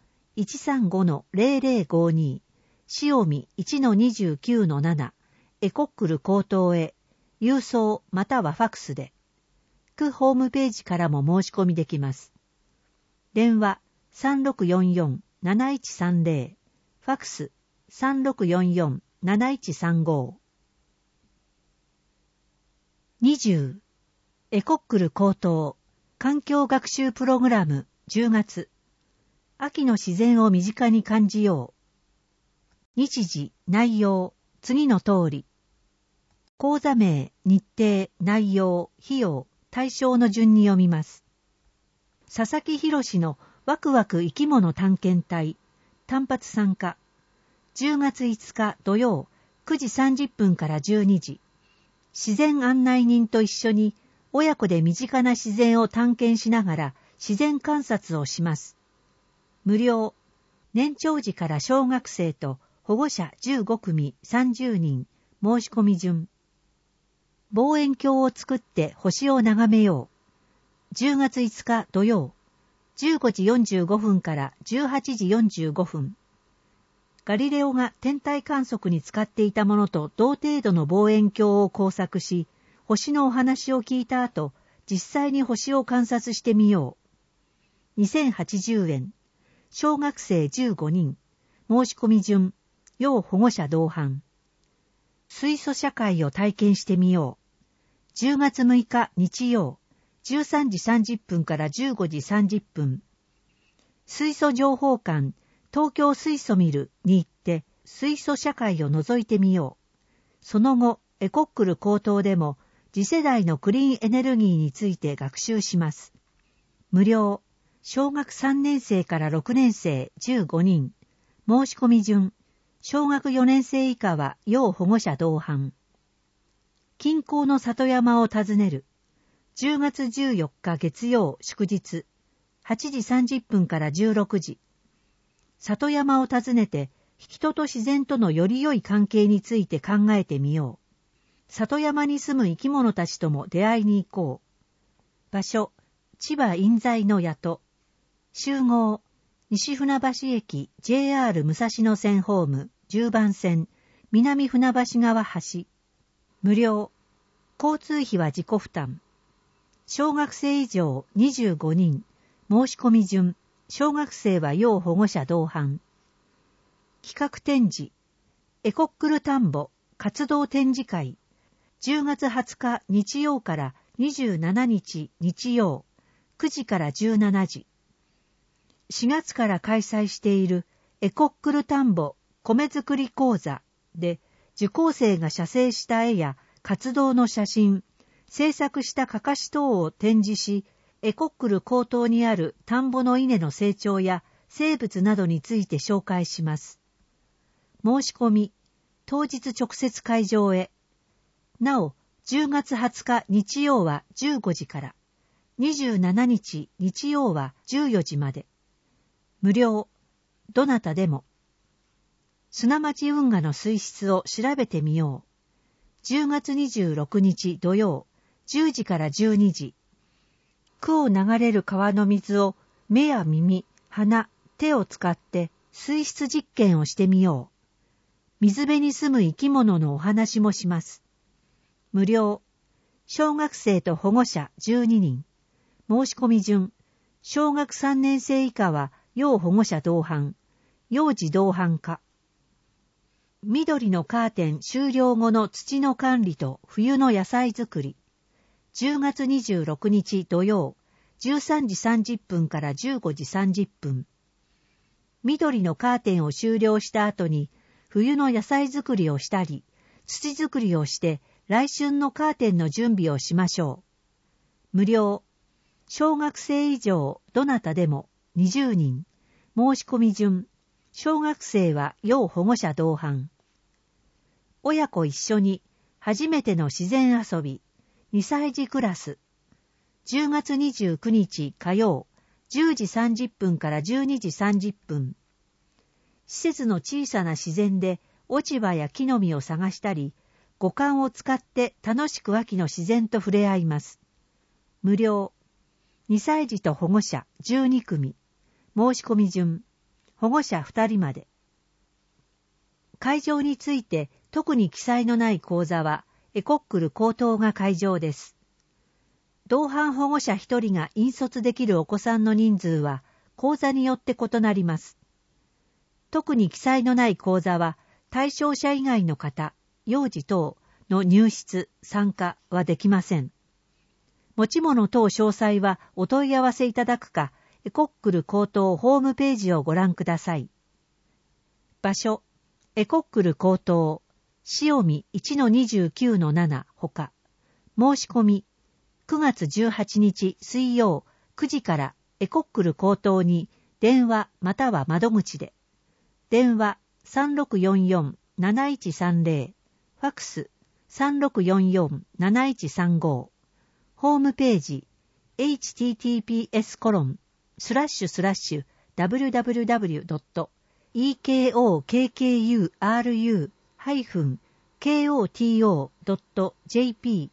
135-0052。塩見 1-29-7 エコックル高等へ郵送またはファックスで区ホームページからも申し込みできます。電話 3644-7130 ファックス 3644-7135。 20. エコックル高等環境学習プログラム10月。秋の自然を身近に感じよう。日時、内容、次の通り。講座名、日程、内容、費用、対象の順に読みます。佐々木博のワクワク生き物探検隊、単発参加。10月5日土曜、9時30分から12時。自然案内人と一緒に、親子で身近な自然を探検しながら自然観察をします。無料。年長児から小学生と、保護者15組30人、申し込み順。望遠鏡を作って星を眺めよう。10月5日土曜、15時45分から18時45分。ガリレオが天体観測に使っていたものと同程度の望遠鏡を工作し、星のお話を聞いた後、実際に星を観察してみよう。2080円。小学生15人。申し込み順。要保護者同伴。水素社会を体験してみよう。 10月6日日曜、13時30分から15時30分。水素情報館、東京水素ミルに行って、水素社会を覗いてみよう。その後、エコックル高等でも、次世代のクリーンエネルギーについて学習します。無料、小学3年生から6年生15人。申し込み順、小学4年生以下は要保護者同伴。近郊の里山を訪ねる。10月14日月曜祝日、8時30分から16時。里山を訪ねて、人と自然とのより良い関係について考えてみよう。里山に住む生き物たちとも出会いに行こう。場所、千葉印西の宿。集合、西船橋駅 JR 武蔵野線ホーム10番線南船橋側橋。無料。交通費は自己負担。小学生以上25人。申し込み順。小学生は要保護者同伴。企画展示。エコックル田んぼ活動展示会。10月20日日曜から27日日曜。9時から17時。4月から開催しているエコックル田んぼ米作り講座で受講生が写生した絵や活動の写真、制作したかかし等を展示し、エコックル高等にある田んぼの稲の成長や生物などについて紹介します。申し込み、当日直接会場へ。なお、10月20日日曜は15時から、27日日曜は14時まで。無料、どなたでも。砂町運河の水質を調べてみよう。10月26日土曜、10時から12時。区を流れる川の水を目や耳、鼻、手を使って水質実験をしてみよう。水辺に住む生き物のお話もします。無料。小学生と保護者12人。申し込み順。小学3年生以下は要保護者同伴。幼児同伴化。緑のカーテン終了後の土の管理と冬の野菜作り。10月26日土曜、13時30分から15時30分。緑のカーテンを終了した後に、冬の野菜作りをしたり、土作りをして来春のカーテンの準備をしましょう。無料。小学生以上どなたでも20人。申し込み順。小学生は要保護者同伴。親子一緒に初めての自然遊び。2歳児クラス。10月29日火曜、10時30分から12時30分。施設の小さな自然で落ち葉や木の実を探したり、五感を使って楽しく秋の自然と触れ合います。無料。2歳児と保護者12組。申し込み順。保護者2人まで。会場について特に記載のない講座は、エコックル高等が会場です。同伴保護者1人が引率できるお子さんの人数は講座によって異なります。特に記載のない講座は対象者以外の方、幼児等の入室、参加はできません。持ち物等詳細はお問い合わせいただくか、エコックル高等ホームページをご覧ください。場所、エコックル高等。塩見 1-29-7 ほか。申し込み。9月18日水曜9時からエコックル高等に電話または窓口で。電話 3644-7130。ファクス 3644-7135。ホームページ https://www.ekokkuru-koto.jp/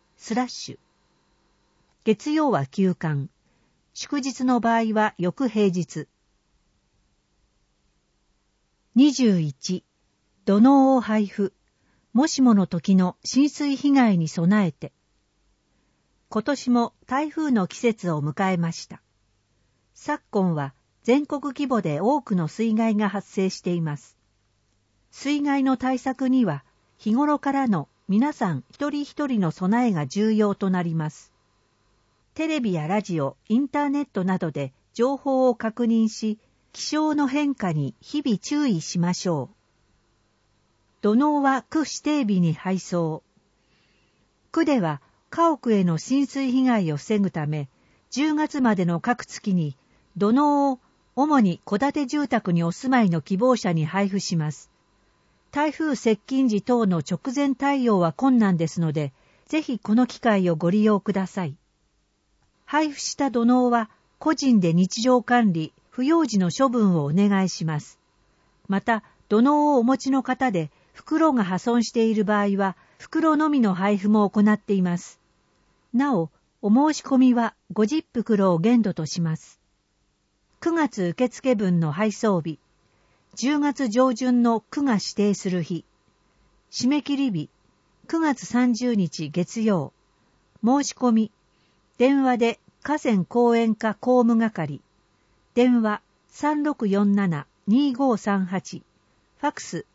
月曜は休館。祝日の場合は翌平日。21. 土のうを配布。もしもの時の浸水被害に備えて。今年も台風の季節を迎えました。昨今は全国規模で多くの水害が発生しています。水害の対策には日頃からの皆さん一人一人の備えが重要となります。テレビやラジオ、インターネットなどで情報を確認し、気象の変化に日々注意しましょう。土のうは区指定日に配送。区では家屋への浸水被害を防ぐため、10月までの各月に土のうを主に戸建て住宅にお住まいの希望者に配布します。台風接近時等の直前対応は困難ですので、ぜひこの機会をご利用ください。配布した土のうは個人で日常管理、不要時の処分をお願いします。また、土のうをお持ちの方で袋が破損している場合は、袋のみの配布も行っています。なお、お申し込みは50袋を限度とします。9月受付分の配送日、10月上旬の区が指定する日、締め切り日、9月30日月曜、申し込み、電話で河川公園課公務係、電話 3647-2538、ファクス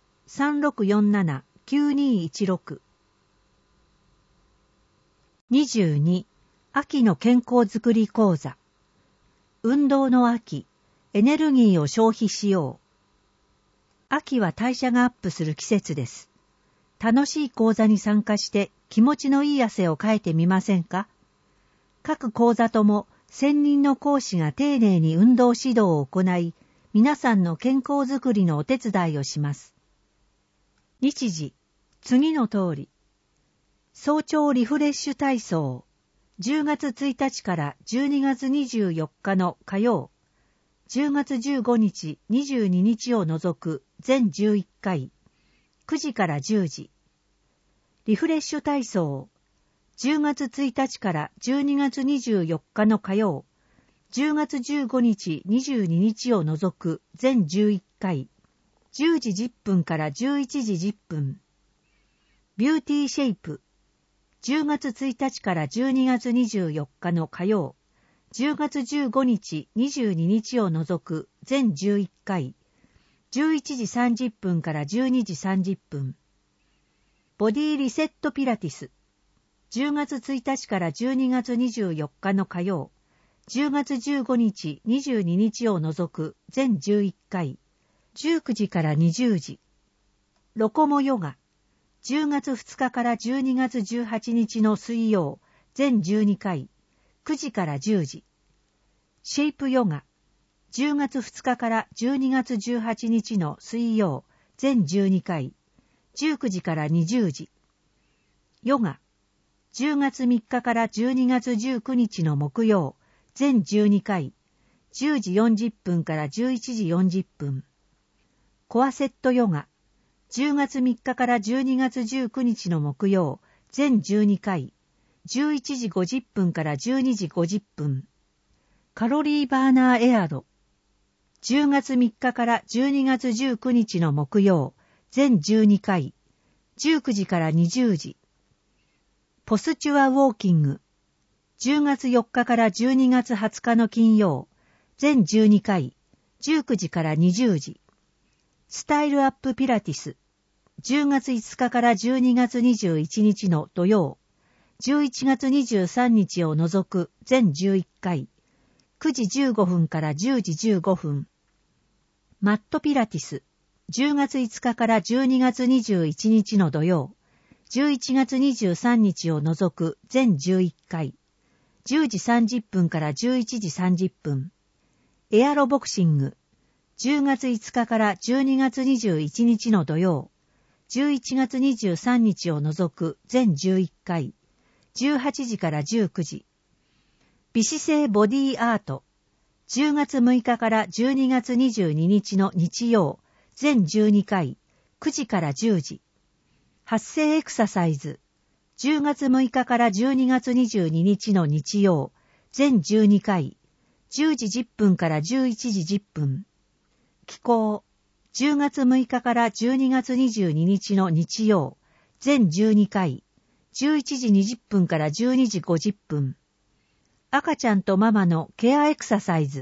3647-9216。22、秋の健康づくり講座。運動の秋、エネルギーを消費しよう。秋は代謝がアップする季節です。楽しい講座に参加して気持ちのいい汗をかいてみませんか？各講座とも専任の講師が丁寧に運動指導を行い、皆さんの健康づくりのお手伝いをします。日時、次の通り。早朝リフレッシュ体操。10月1日から12月24日の火曜。10月15日、22日を除く全11回。9時から10時。リフレッシュ体操。10月1日から12月24日の火曜。10月15日、22日を除く全11回。10時10分から11時10分。ビューティーシェイプ。10月1日から12月24日の火曜。10月15日、22日を除く全11回。11時30分から12時30分。ボディリセットピラティス。10月1日から12月24日の火曜。10月15日、22日を除く全11回。19時から20時。ロコモヨガ。10月2日から12月18日の水曜。全12回。9時から10時。シェイプヨガ。10月2日から12月18日の水曜。全12回。19時から20時。ヨガ。10月3日から12月19日の木曜。全12回。10時40分から11時40分。コアセットヨガ。10月3日から12月19日の木曜。全12回。11時50分から12時50分。カロリーバーナーエアド。10月3日から12月19日の木曜。全12回。19時から20時。ポスチュアウォーキング。10月4日から12月20日の金曜。全12回。19時から20時。スタイルアップピラティス。10月5日から12月21日の土曜。11月23日を除く全11回。9時15分から10時15分。マットピラティス。10月5日から12月21日の土曜。11月23日を除く全11回。10時30分から11時30分。エアロボクシング。10月5日から12月21日の土曜。11月23日を除く全11回。18時から19時。美姿勢ボディアート。10月6日から12月22日の日曜。全12回。9時から10時。発声エクササイズ。10月6日から12月22日の日曜。全12回。10時10分から11時10分。気候。10月6日から12月22日の日曜。全12回。11時20分から12時50分。赤ちゃんとママのケアエクササイ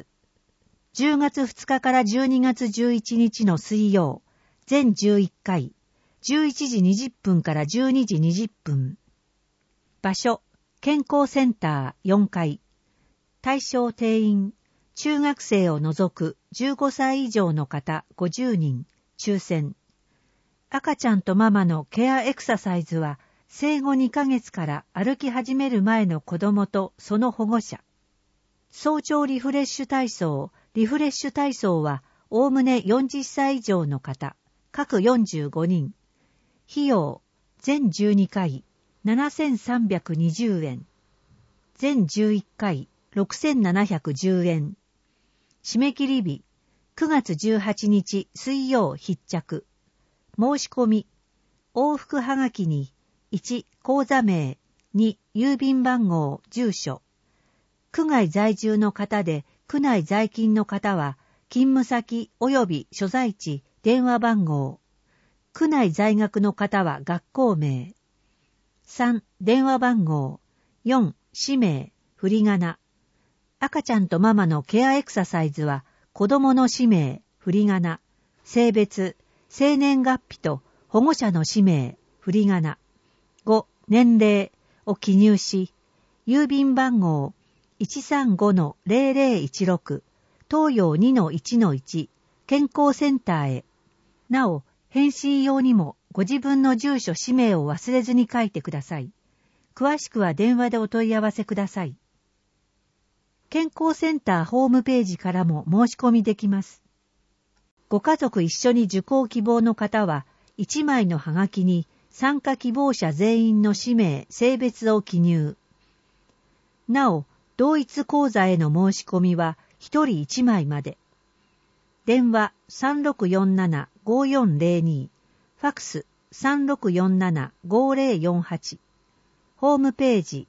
ズ。10月2日から12月11日の水曜。全11回。 11時20分から12時20分。場所、健康センター4階。対象定員、中学生を除く15歳以上の方50人、抽選。赤ちゃんとママのケアエクササイズは、生後2ヶ月から歩き始める前の子供とその保護者。早朝リフレッシュ体操、は、おおむね40歳以上の方、各45人。費用、全12回、7320円。全11回、6710円。締め切り日、9月18日水曜必着。申し込み、往復はがきに、1、口座名、2、郵便番号、住所。区外在住の方で、区内在勤の方は、勤務先及び所在地、電話番号。区内在学の方は学校名。3、電話番号。4、氏名、振り仮名。赤ちゃんとママのケアエクササイズは、子供の氏名、振り仮名。性別、生年月日と保護者の氏名、振り仮名。5、年齢を記入し、郵便番号 135-0016、東洋 2-1-1、健康センターへ。なお、返信用にもご自分の住所氏名を忘れずに書いてください。詳しくは電話でお問い合わせください。健康センターホームページからも申し込みできます。ご家族一緒に受講希望の方は、1枚のはがきに参加希望者全員の氏名、性別を記入。なお、同一講座への申し込みは1人1枚まで。電話 3647-5402、ファクス 3647-5048。ホームページ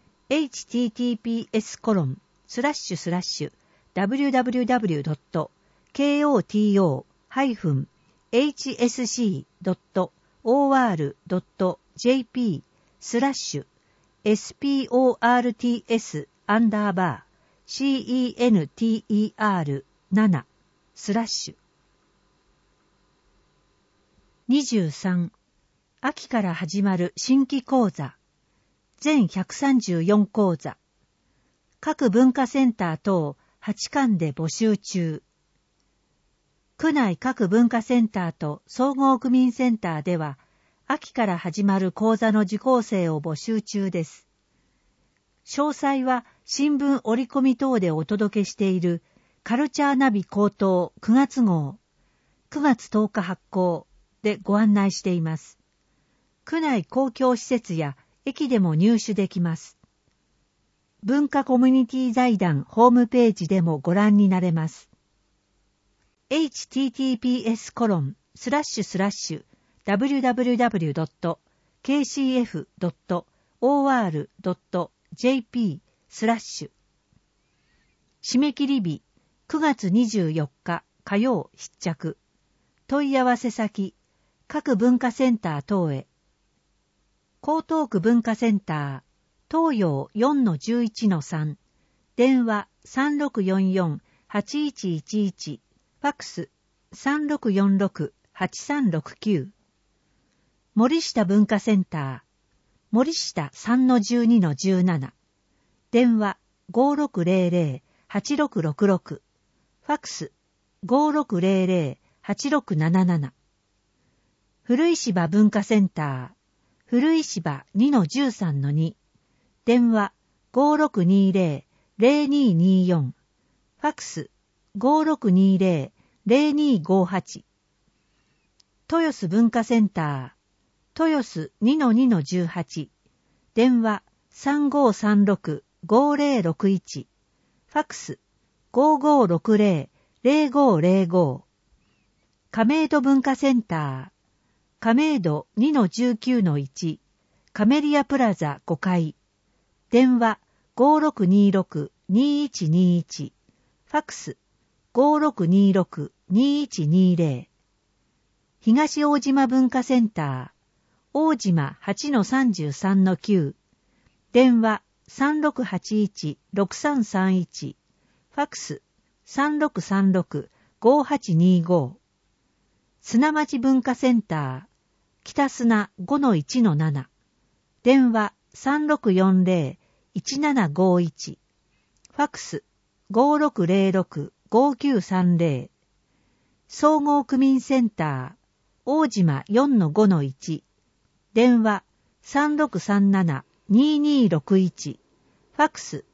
https://www.koto-hsc.or.jp/sporter7/。23. 秋から始まる新規講座。全134講座。各文化センター等8館で募集中。区内各文化センターと総合区民センターでは、秋から始まる講座の受講生を募集中です。詳細は新聞折り込み等でお届けしているカルチャーナビ高等9月号、9月10日発行でご案内しています。区内公共施設や駅でも入手できます。文化コミュニティ財団ホームページでもご覧になれます。https://www.kcf.or.jp/ 締め切り日9月24日火曜必着。問い合わせ先各文化センター等へ。江東区文化センター東洋 4-11-3、電話 3644-8111、ファクス 3646-8369。森下文化センター森下 3-12-17、電話 5600-8666、ファクス 5600-8677。古石場文化センター古石場 2-13-2、電話 5620-0224、ファクス 5620-0258。豊洲文化センター豊洲 2-2-18、電話 3536-5061、ファクス 5560-0505。亀戸文化センター亀戸 2-19-1、カメリアプラザ5階、電話 5626-2121、ファクス 5626-2120。東大島文化センター大島 8-33-9、電話 3681-6331、ファクス 3636-5825。砂町文化センター北砂 5-1-7、電話 3640-1751、ファクス 5606-5930、総合区民センター大島 4-5-1、電話 3637-2261、ファクス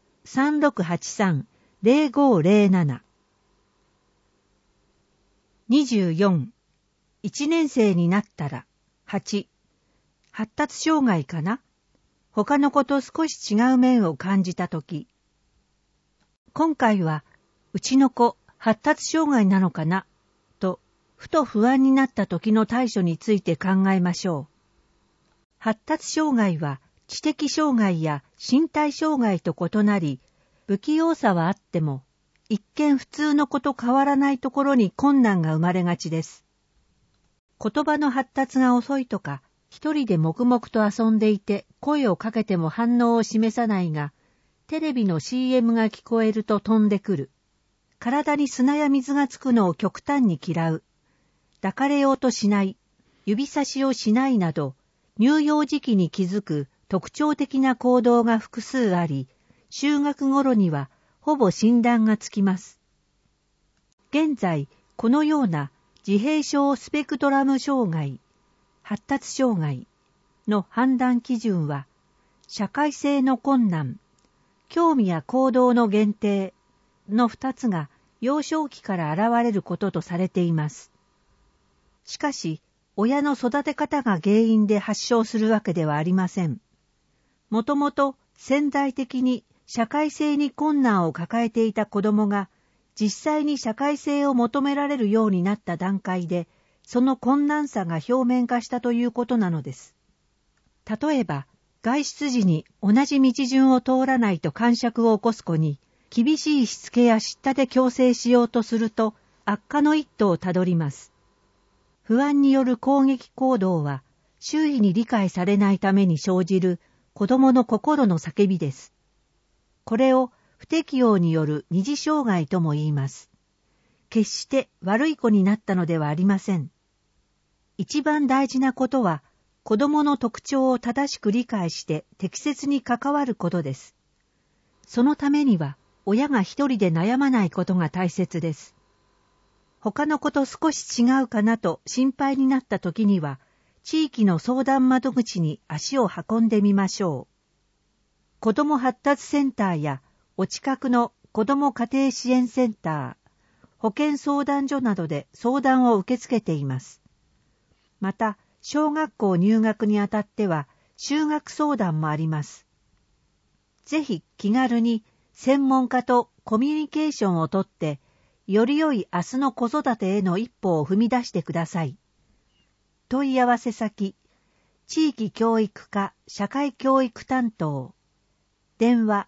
3683-0507。24、1年生になったら。8、発達障害かな？他の子と少し違う面を感じたとき。今回は、うちの子、発達障害なのかな？と、ふと不安になった時の対処について考えましょう。発達障害は、知的障害や身体障害と異なり、不器用さはあっても、一見普通の子と変わらないところに困難が生まれがちです。言葉の発達が遅いとか、一人で黙々と遊んでいて声をかけても反応を示さないが、テレビの CM が聞こえると飛んでくる。体に砂や水がつくのを極端に嫌う。抱かれようとしない。指差しをしないなど、乳幼児期に気づく特徴的な行動が複数あり、就学頃にはほぼ診断がつきます。現在、このような自閉症スペクトラム障害、発達障害の判断基準は、社会性の困難、興味や行動の限定の2つが幼少期から現れることとされています。しかし、親の育て方が原因で発症するわけではありません。もともと潜在的に社会性に困難を抱えていた子供が、実際に社会性を求められるようになった段階で、その困難さが表面化したということなのです。例えば、外出時に同じ道順を通らないと癇癪を起こす子に、厳しいしつけや叱咤で強制しようとすると、悪化の一途をたどります。不安による攻撃行動は、周囲に理解されないために生じる子供の心の叫びです。これを不適応による二次障害とも言います。決して悪い子になったのではありません。一番大事なことは、子供の特徴を正しく理解して適切に関わることです。そのためには、親が一人で悩まないことが大切です。他の子と少し違うかなと心配になった時には、地域の相談窓口に足を運んでみましょう。子ども発達センターやお近くの子ども家庭支援センター、保健相談所などで相談を受け付けています。また、小学校入学にあたっては就学相談もあります。ぜひ気軽に専門家とコミュニケーションをとって、より良い明日の子育てへの一歩を踏み出してください。問い合わせ先、地域教育課社会教育担当、電話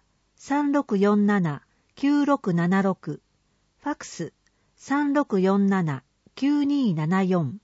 3647-9676、ファクス 3647-9274。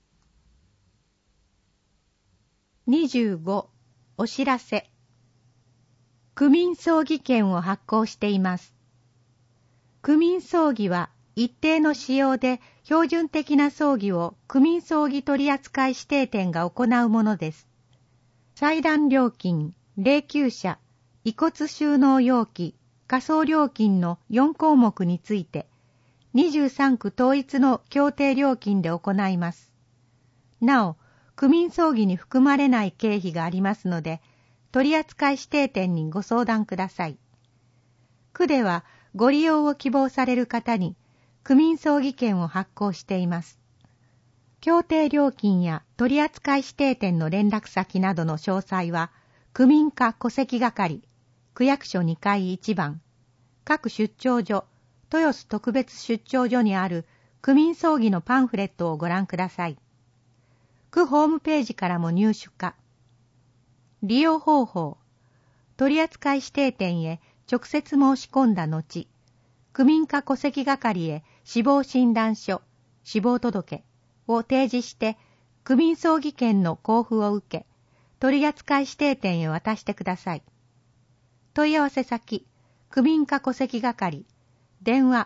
25、お知らせ。区民葬儀券を発行しています。区民葬儀は一定の仕様で標準的な葬儀を区民葬儀取扱指定店が行うものです。祭壇料金、霊柩車、遺骨収納容器、火葬料金の4項目について、23区統一の協定料金で行います。なお、区民葬儀に含まれない経費がありますので、取扱指定店にご相談ください。区ではご利用を希望される方に区民葬儀券を発行しています。協定料金や取扱指定店の連絡先などの詳細は、区民課戸籍係、区役所2階1番、各出張所、豊洲特別出張所にある区民葬儀のパンフレットをご覧ください。区ホームページからも入手可。利用方法、取扱指定店へ直接申し込んだ後、区民課戸籍係へ死亡診断書、死亡届を提示して、区民葬儀券の交付を受け、取扱指定店へ渡してください。問い合わせ先、区民課戸籍係、電話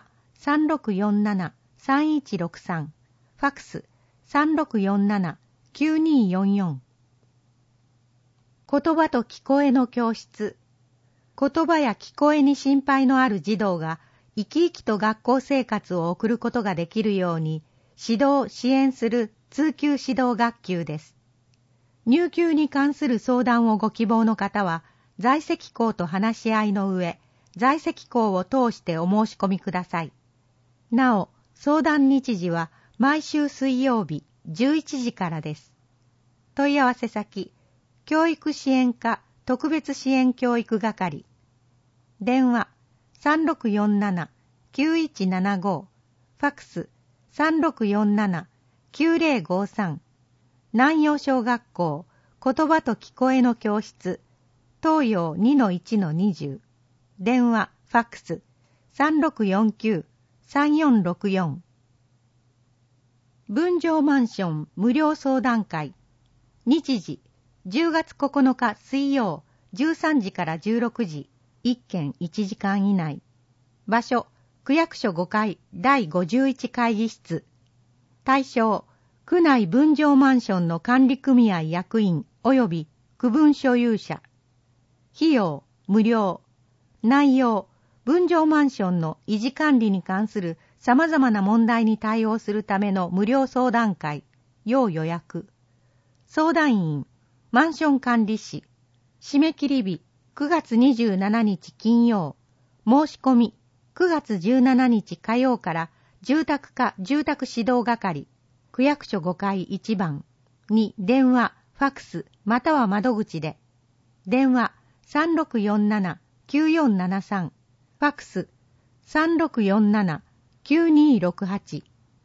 3647-3163、ファクス 3647-9244。 言葉と聞こえの教室。言葉や聞こえに心配のある児童が生き生きと学校生活を送ることができるように指導・支援する通級指導学級です。入級に関する相談をご希望の方は、在籍校と話し合いの上、在籍校を通してお申し込みください。なお、相談日時は毎週水曜日11時からです。問い合わせ先、教育支援課特別支援教育係。電話、3647-9175。ファックス、3647-9053。南陽小学校言葉と聞こえの教室、東洋 2-1-20。電話、ファックス、3649-3464。分譲マンション無料相談会。日時、10月9日水曜、13時から16時、1件1時間以内。場所、区役所5階第51会議室。対象、区内分譲マンションの管理組合役員及び区分所有者。費用、無料。内容、分譲マンションの維持管理に関する様々な問題に対応するための無料相談会、要予約。相談員、マンション管理士。締め切り日、9月27日金曜。申し込み、9月17日火曜から住宅課住宅指導係。区役所5階1番に電話、ファックスまたは窓口で。電話3647-9473。ファックス3647-9268。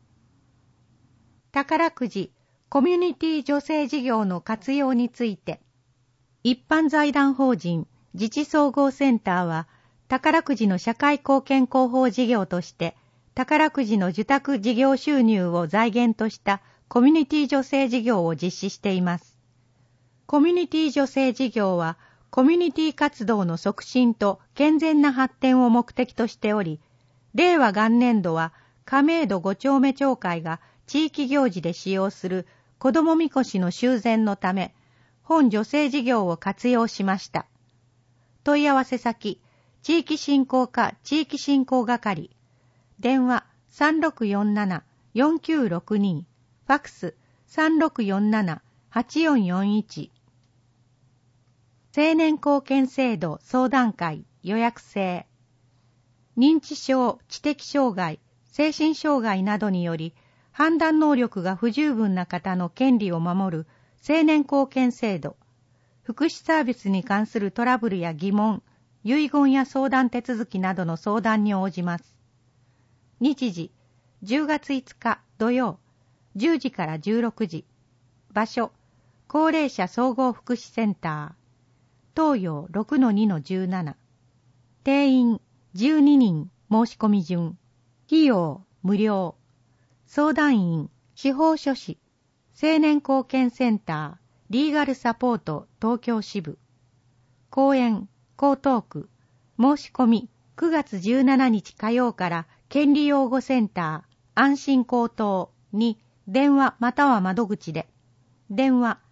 宝くじコミュニティ助成事業の活用について。一般財団法人自治総合センターは宝くじの社会貢献広報事業として宝くじの受託事業収入を財源としたコミュニティ助成事業を実施しています。コミュニティ助成事業はコミュニティ活動の促進と健全な発展を目的としており、令和元年度は亀戸5丁目町会が地域行事で使用する子どもみこしの修繕のため、本助成事業を活用しました。問い合わせ先、地域振興課地域振興係。電話3647-4962。ファックス3647-8441。青年貢献制度相談会予約制。認知症、知的障害、精神障害などにより判断能力が不十分な方の権利を守る青年貢献制度。福祉サービスに関するトラブルや疑問、遺言や相談手続きなどの相談に応じます。日時、10月5日土曜、10時から16時。場所、高齢者総合福祉センター。東洋 6-2-17。定員12人申し込み順。費用無料。相談員、司法書士、青年貢献センター、リーガルサポート東京支部。公園、江東区。申し込み、9月17日火曜から権利擁護センター、安心高等に電話または窓口で。電話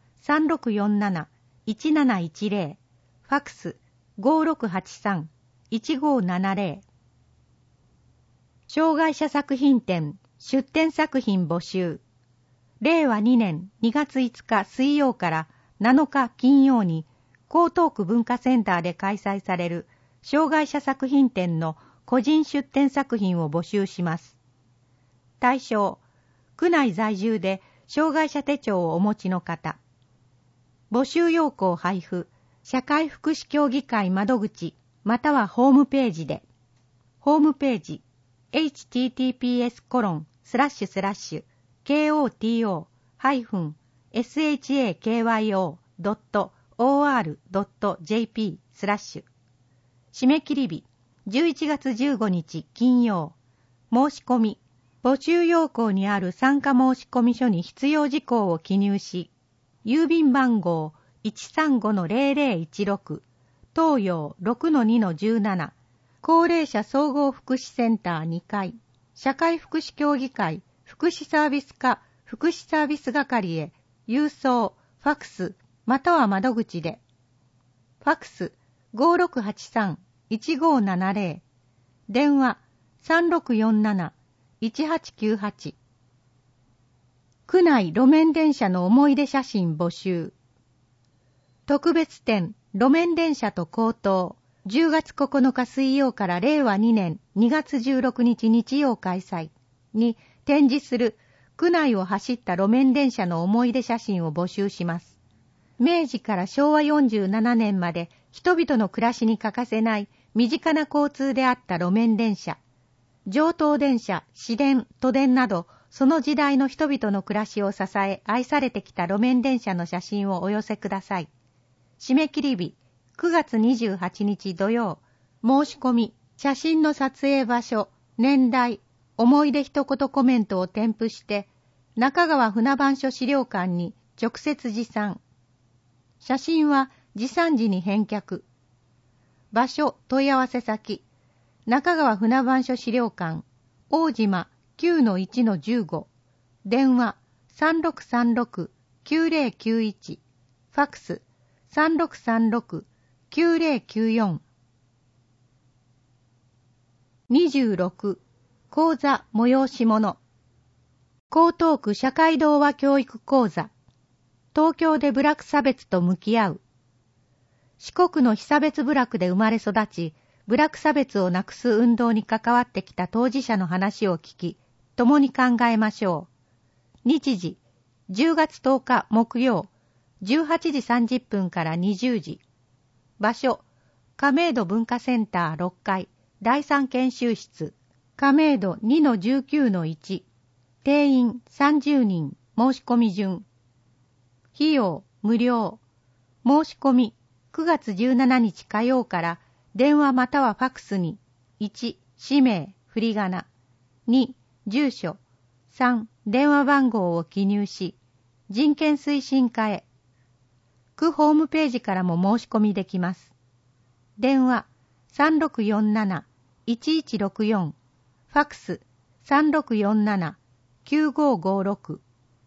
3647-1710。ファックス5683-1570。障害者作品展、出展作品募集。令和2年2月5日水曜から7日金曜に江東区文化センターで開催される障害者作品展の個人出展作品を募集します。対象、区内在住で障害者手帳をお持ちの方。募集要項配布、社会福祉協議会窓口またはホームページで。ホームページ https://koto-shakyo.or.jp/ 締め切り日11月15日金曜。申し込み、募集要項にある参加申込書に必要事項を記入し、郵便番号135-0016、東洋 6-2-17、高齢者総合福祉センター2階、社会福祉協議会福祉サービス課福祉サービス係へ郵送、ファックスまたは窓口で。 ファクス 5683-1570、電話 3647-1898。区内路面電車の思い出写真募集。特別展路面電車と高等、10月9日水曜から令和2年2月16日日曜開催に展示する区内を走った路面電車の思い出写真を募集します。明治から昭和47年まで人々の暮らしに欠かせない身近な交通であった路面電車、上等電車、市電、都電など、その時代の人々の暮らしを支え愛されてきた路面電車の写真をお寄せください。締め切り日、9月28日土曜。申し込み、写真の撮影場所、年代、思い出一言コメントを添付して、中川船番所資料館に直接持参。写真は持参時に返却。場所、問い合わせ先、中川船番所資料館、大島 9-1-15、電話 3636-9091、ファクス 3636-9094。26、講座催し物。江東区社会童話教育講座。東京で部落差別と向き合う。四国の被差別部落で生まれ育ち、部落差別をなくす運動に関わってきた当事者の話を聞き、共に考えましょう。日時、10月10日木曜、18時30分から20時。場所、亀戸文化センター6階、第3研修室、亀戸 2-19-1。定員30人、申し込み順。費用、無料。申し込み、9月17日火曜から電話またはファクスに、1、氏名、振り仮名、2、住所、3、電話番号を記入し、人権推進課へ。区ホームページからも申し込みできます。電話3647-1164、ファクス3647-9556。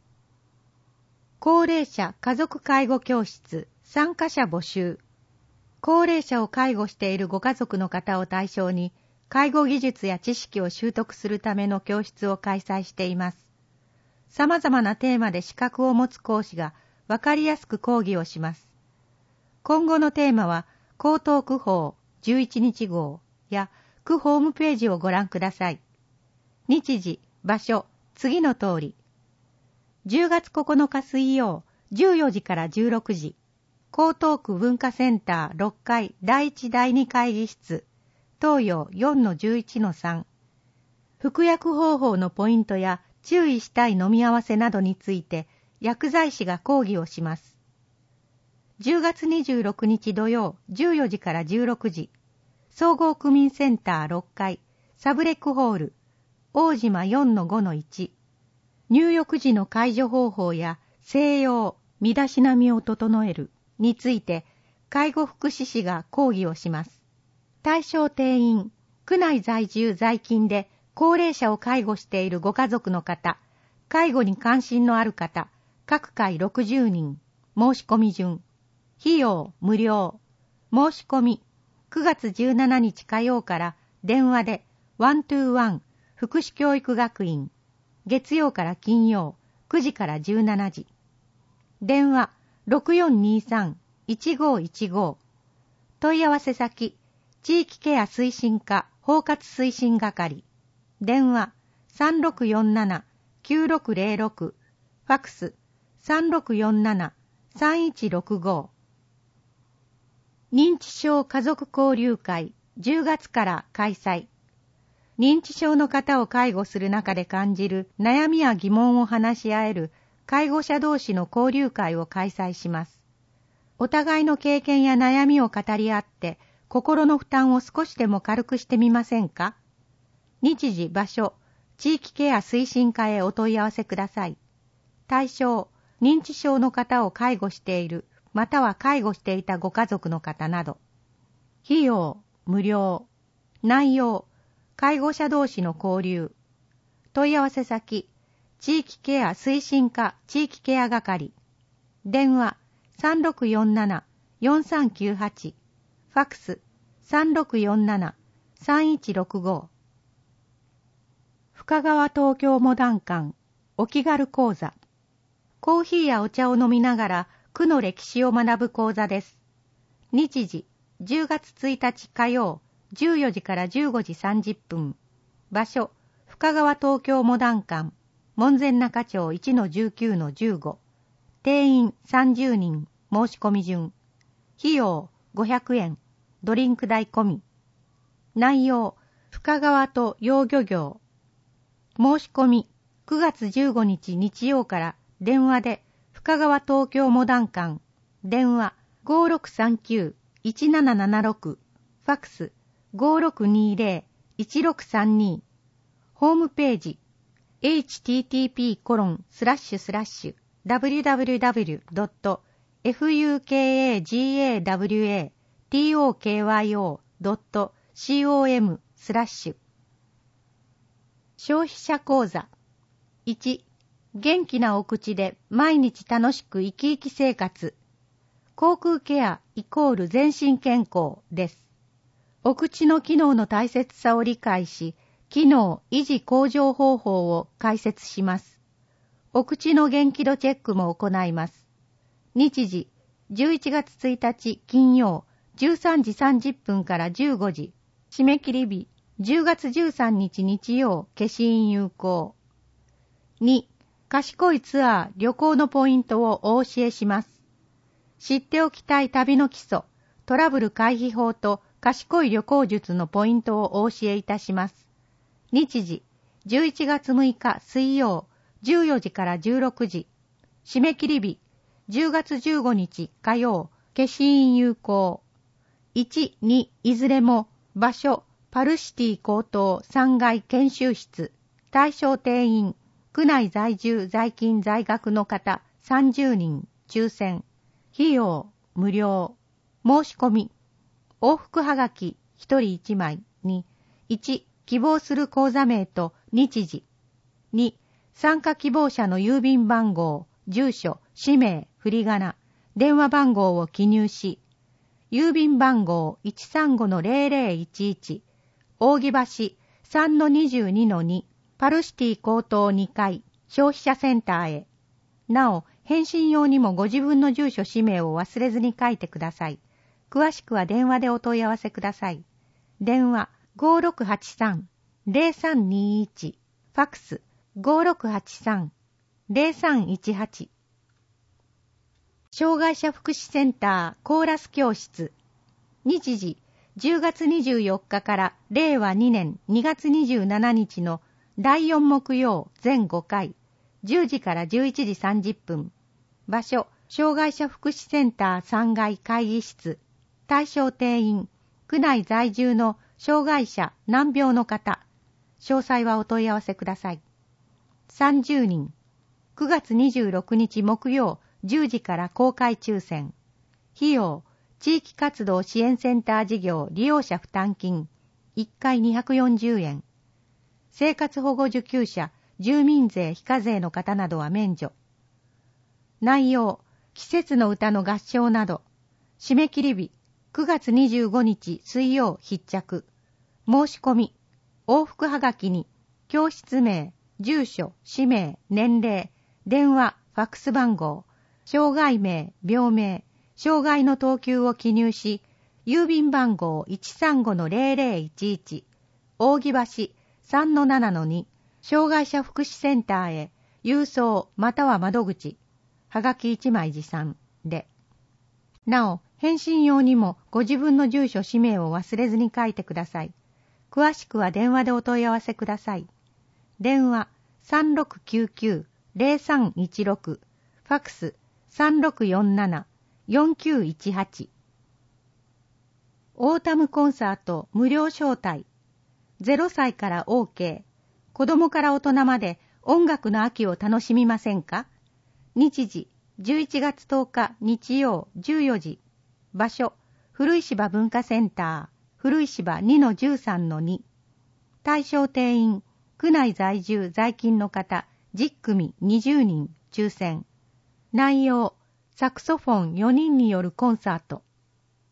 高齢者家族介護教室参加者募集。高齢者を介護しているご家族の方を対象に、介護技術や知識を習得するための教室を開催しています。様々なテーマで資格を持つ講師がわかりやすく講義をします。今後のテーマは、江東区法11日号や区ホームページをご覧ください。日時、場所、次の通り。10月9日水曜、14時から16時。江東区文化センター6階第1第2会議室、東洋 4-11-3。服薬方法のポイントや注意したい飲み合わせなどについて薬剤師が講義をします。10月26日土曜14時から16時、総合区民センター6階サブレックホール、大島 4-5-1。入浴時の介助方法や静養、身だしなみを整えるについて介護福祉士が講義をします。対象定員、区内在住在勤で高齢者を介護しているご家族の方、介護に関心のある方、各回60人、申し込み順。費用無料。申し込み、9月17日火曜から電話で121福祉教育学院、月曜から金曜9時から17時。電話6423-1515。問い合わせ先、地域ケア推進課包括推進係。電話3647-9606。ファクス3647-3165。認知症家族交流会10月から開催。認知症の方を介護する中で感じる悩みや疑問を話し合える介護者同士の交流会を開催します。お互いの経験や悩みを語り合って心の負担を少しでも軽くしてみませんか？日時、場所、地域ケア推進課へお問い合わせください。対象、認知症の方を介護している、または介護していたご家族の方など。費用、無料。内容、介護者同士の交流。問い合わせ先、地域ケア推進課地域ケア係。電話 4398、ファクス 3647-3165。深川東京モダン館お気軽講座。コーヒーやお茶を飲みながら区の歴史を学ぶ講座です。日時10月1日火曜14時から15時30分。場所深川東京モダン館門前仲町 1-19-15。定員30人。申し込み順。費用500円。ドリンク代込み。内容深川と養魚業。申し込み9月15日日曜から電話で深川東京モダン館。電話5639-1776。ファクス5620-1632。ホームページ http://www.fukagawatokyo.com/消費者講座。1、元気なお口で毎日楽しく生き生き生活。口腔ケア=全身健康です。お口の機能の大切さを理解し、機能維持向上方法を解説します。お口の元気度チェックも行います。日時11月1日金曜13時30分から15時。締め切り日10月13日日曜消印有効。2、賢いツアー旅行のポイントをお教えします。知っておきたい旅の基礎、トラブル回避法と賢い旅行術のポイントをお教えいたします。日時11月6日水曜14時から16時。締め切り日10月15日火曜消印有効。1、2いずれも場所パルシティ高等3階研修室。対象定員区内在住在勤在学の方30人抽選。費用無料。申し込み往復はがき1人1枚に1、希望する口座名と日時。2、参加希望者の郵便番号、住所、氏名、振り仮名、電話番号を記入し、郵便番号 135-0011、扇橋 3-22-2、パルシティ高等2階、消費者センターへ。なお、返信用にもご自分の住所氏名を忘れずに書いてください。詳しくは電話でお問い合わせください。電話 5683-0321。ファクス 5683-0318。障害者福祉センターコーラス教室。日時10月24日から令和2年2月27日の第4木曜全5回、10時から11時30分。場所、障害者福祉センター3階会議室。対象定員、区内在住の障害者難病の方。詳細はお問い合わせください。30人。9月26日木曜10時から公開抽選。費用、地域活動支援センター事業利用者負担金、1回240円。生活保護受給者、住民税非課税の方などは免除。内容、季節の歌の合唱など。締め切り日、9月25日水曜必着。申し込み、往復はがきに、教室名、住所、氏名、年齢、電話、ファックス番号、障害名、病名、障害の等級を記入し、郵便番号 135-0011、扇橋 3-7-2、障害者福祉センターへ、郵送または窓口、はがき1枚持参で。なお、返信用にもご自分の住所氏名を忘れずに書いてください。詳しくは電話でお問い合わせください。電話 3699-0316、ファクス 3647-4918。オータムコンサート無料招待。0歳から OK。子供から大人まで音楽の秋を楽しみませんか？日時11月10日日曜14時。場所、古石場文化センター、古石場 2-13-2。対象定員、区内在住在勤の方10組20人抽選。内容、サクソフォン4人によるコンサート。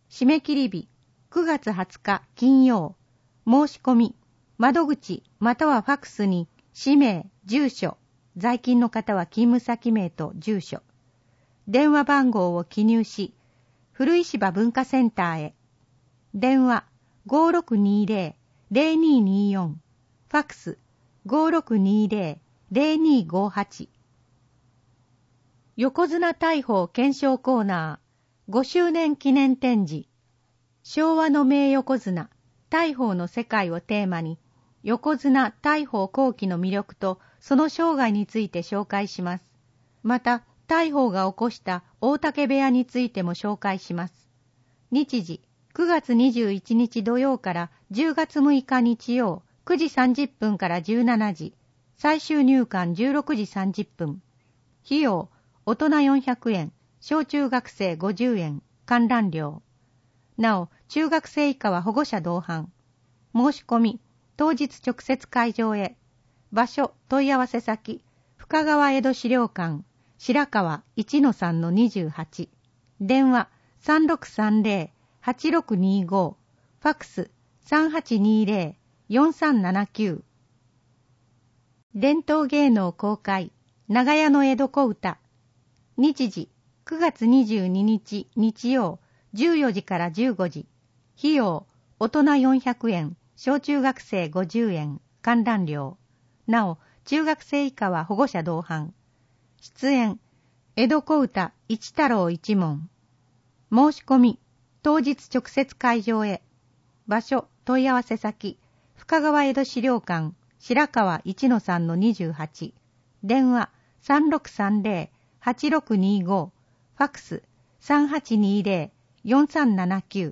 締め切り日9月20日金曜。申し込み、窓口またはファクスに氏名、住所、在勤の方は勤務先名と住所、電話番号を記入し、古石場文化センターへ。電話 5620-0224、ファクス 5620-0258。横綱大鵬検証コーナー5周年記念展示。昭和の名横綱大鵬の世界をテーマに、横綱大鵬後期の魅力とその生涯について紹介します。また、大鵬が起こした大竹部屋についても紹介します。日時、9月21日土曜から10月6日日曜、9時30分から17時、最終入館16時30分。費用、大人400円、小中学生50円、観覧料。なお、中学生以下は保護者同伴。申し込み、当日直接会場へ。場所、問い合わせ先、深川江戸資料館、白川 1-3-28。電話、3630-8625。ファクス、3820-4379。伝統芸能公開、長屋の江戸小唄。日時、9月22日日曜、14時から15時。費用、大人400円、小中学生50円、観覧料。なお、中学生以下は保護者同伴。出演、江戸小唄一太郎一門。申し込み、当日直接会場へ。場所、問い合わせ先、深川江戸資料館、白川 1-3-28。電話、3630-8625。ファクス、3820-4379。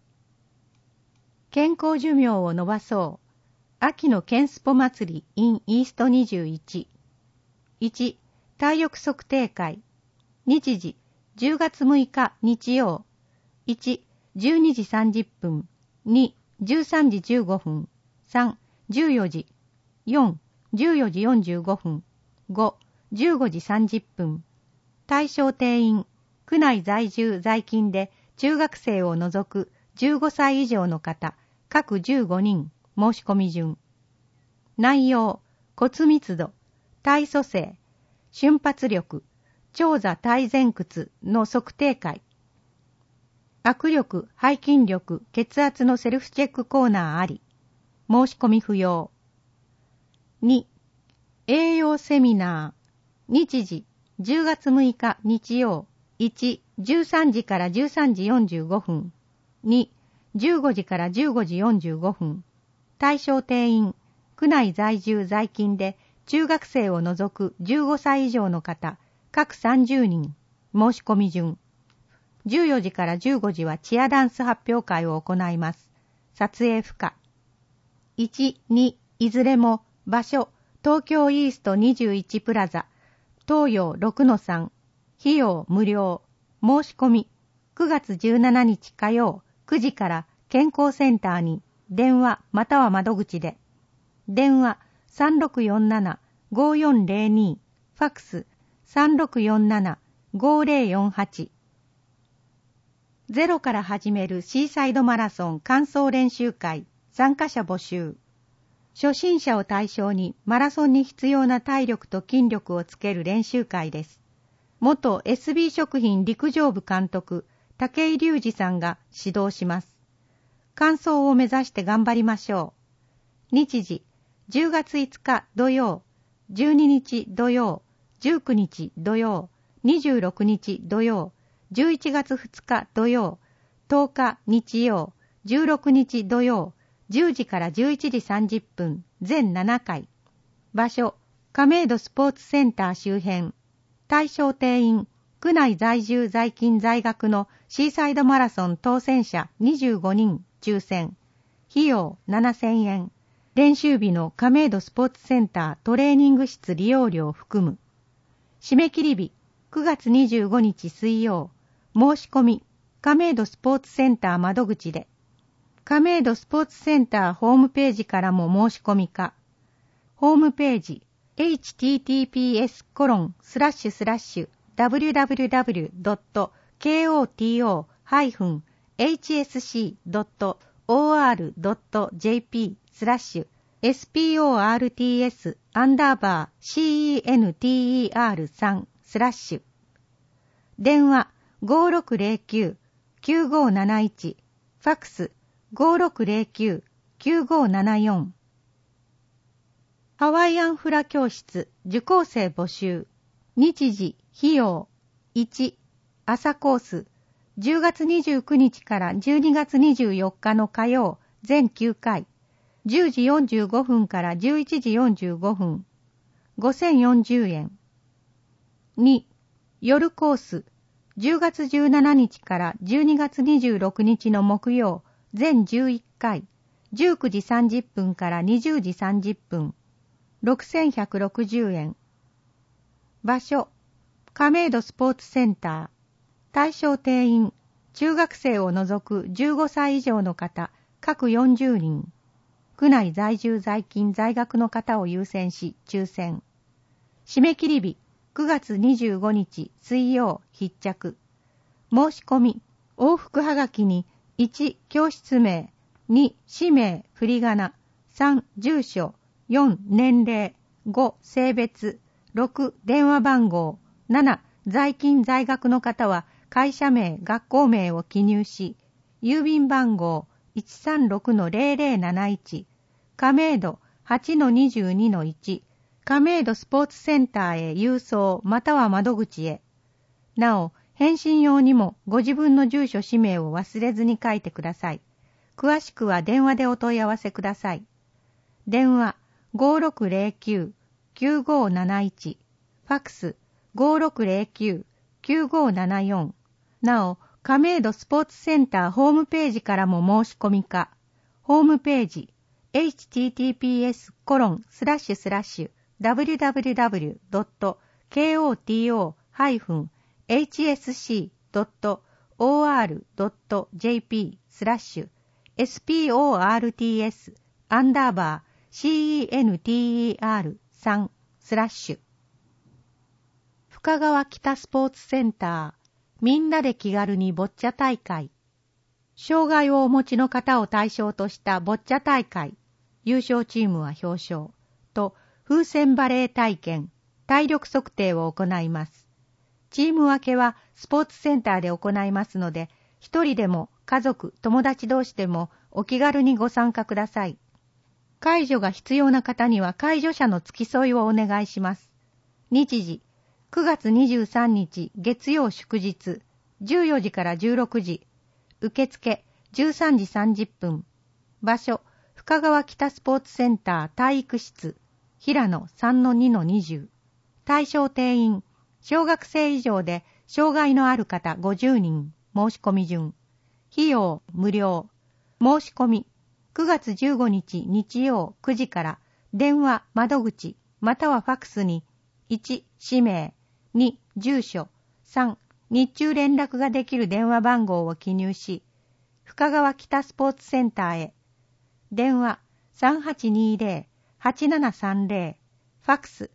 健康寿命を伸ばそう。秋の健スポ祭り in イースト21。1、体力測定会。日時、10月6日日曜。1、12時30分。2、13時15分。3、14時。4、14時45分。5、15時30分。対象定員、区内在住在勤で中学生を除く15歳以上の方、各15人、申し込み順。内容、骨密度、体組成、瞬発力、長座体前屈の測定会。握力、背筋力、血圧のセルフチェックコーナーあり。申し込み不要。2、栄養セミナー。日時、10月6日日曜。1、13時から13時45分。2、15時から15時45分。対象定員、区内在住在勤で中学生を除く15歳以上の方、各30人、申し込み順。14時から15時はチアダンス発表会を行います。撮影不可。1、2、いずれも場所、東京イースト21プラザ、東洋 6-3。費用無料。申し込み、9月17日火曜9時から健康センターに電話または窓口で。電話 3647-5402。ファクス 3647-5048。ゼロから始めるシーサイドマラソン完走練習会。参加者募集。初心者を対象にマラソンに必要な体力と筋力をつける練習会です。元 SB 食品陸上部監督、武井隆二さんが指導します。完走を目指して頑張りましょう。日時、10月5日土曜、12日土曜、19日土曜、26日土曜、11月2日土曜、10日日曜、16日土曜、10時から11時30分、全7回。場所、亀戸スポーツセンター周辺。対象定員、区内在住在勤在学のシーサイドマラソン当選者25人抽選。費用7000円。練習日の亀戸スポーツセンタートレーニング室利用料を含む。締め切り日、9月25日水曜。申し込み、亀戸スポーツセンター窓口で。亀戸スポーツセンターホームページからも申し込みか。ホームページ、https://www.koto-ing hsc.org.jp/sports_center3/。電話5609-9571、ファックス5609-9574。ハワイアンフラ教室受講生募集。日時、費用。1、朝コース。10月29日から12月24日の火曜、全9回。10時45分から11時45分。5040円。2、夜コース。10月17日から12月26日の木曜、全11回。19時30分から20時30分。6160円。場所、亀戸スポーツセンター。対象定員、中学生を除く15歳以上の方、各40人。区内在住在勤在学の方を優先し、抽選。締め切り日、9月25日水曜必着。申し込み、往復はがきに、1、教室名、2、氏名、振り仮名、3、住所、4、年齢、5、性別、6、電話番号、7、在勤在学の方は会社名、学校名を記入し、郵便番号 136-0071、亀戸 8-22-1、亀戸スポーツセンターへ郵送または窓口へ。なお、返信用にもご自分の住所氏名を忘れずに書いてください。詳しくは電話でお問い合わせください。電話5609-9571、ファックス5609-9574。なお、亀戸スポーツセンターホームページからも申し込みか。ホームページ https://www.koto-hi-sports_center3/。深川北スポーツセンター、みんなで気軽にボッチャ大会。障害をお持ちの方を対象としたボッチャ大会。優勝チームは表彰。と、風船バレー体験、体力測定を行います。チーム分けはスポーツセンターで行いますので、一人でも家族、友達同士でもお気軽にご参加ください。介助が必要な方には介助者の付き添いをお願いします。日時、9月23日月曜祝日、14時から16時。受付、13時30分。場所、深川北スポーツセンター体育室、平野 3-2-20。対象定員、小学生以上で障害のある方50人。申し込み順。費用、無料。申し込み、9月15日日曜9時から、電話、窓口、またはファックスに、1、氏名、2、住所、3、日中連絡ができる電話番号を記入し、深川北スポーツセンターへ。電話 3820-8730、ファックス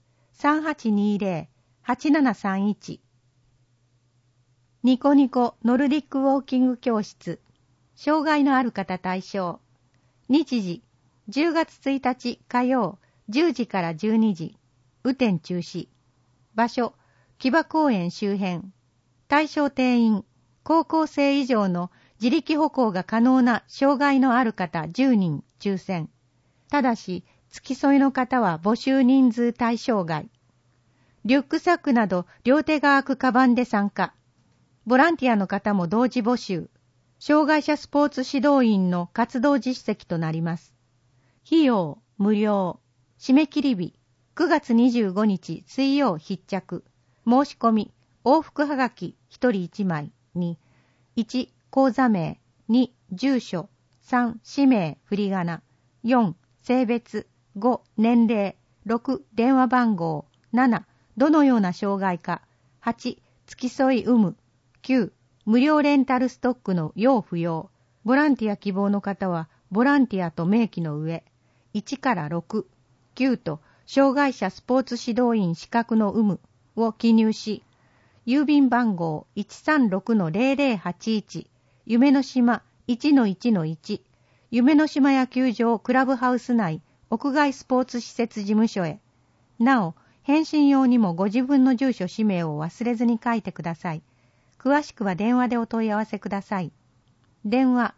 3820-8731。ニコニコノルディックウォーキング教室、障害のある方対象。日時、10月1日火曜、10時から12時。雨天中止。場所、木場公園周辺。対象定員、高校生以上の自力歩行が可能な障害のある方10人抽選。ただし、付き添いの方は募集人数対象外。リュックサックなど両手が空くカバンで参加。ボランティアの方も同時募集。障害者スポーツ指導員の活動実績となります。費用、無料。締め切り日、9月25日水曜必着。申し込み、往復はがき1人1枚に、1、口座名、2、住所、3、氏名、振り仮名、4、性別、5、年齢、6、電話番号、7、どのような障害か、8、付き添い有無、9、無料レンタルストックの要不要。ボランティア希望の方は、ボランティアと明記の上、1から6、9と、障害者スポーツ指導員資格の有無を記入し、郵便番号 136-0081、 夢の島 1-1-1 夢の島野球場クラブハウス内屋外スポーツ施設事務所へ。なお、返信用にもご自分の住所氏名を忘れずに書いてください。詳しくは電話でお問い合わせください。電話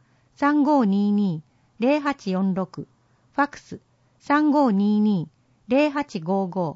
3522-0846 ファクス 3522-0855。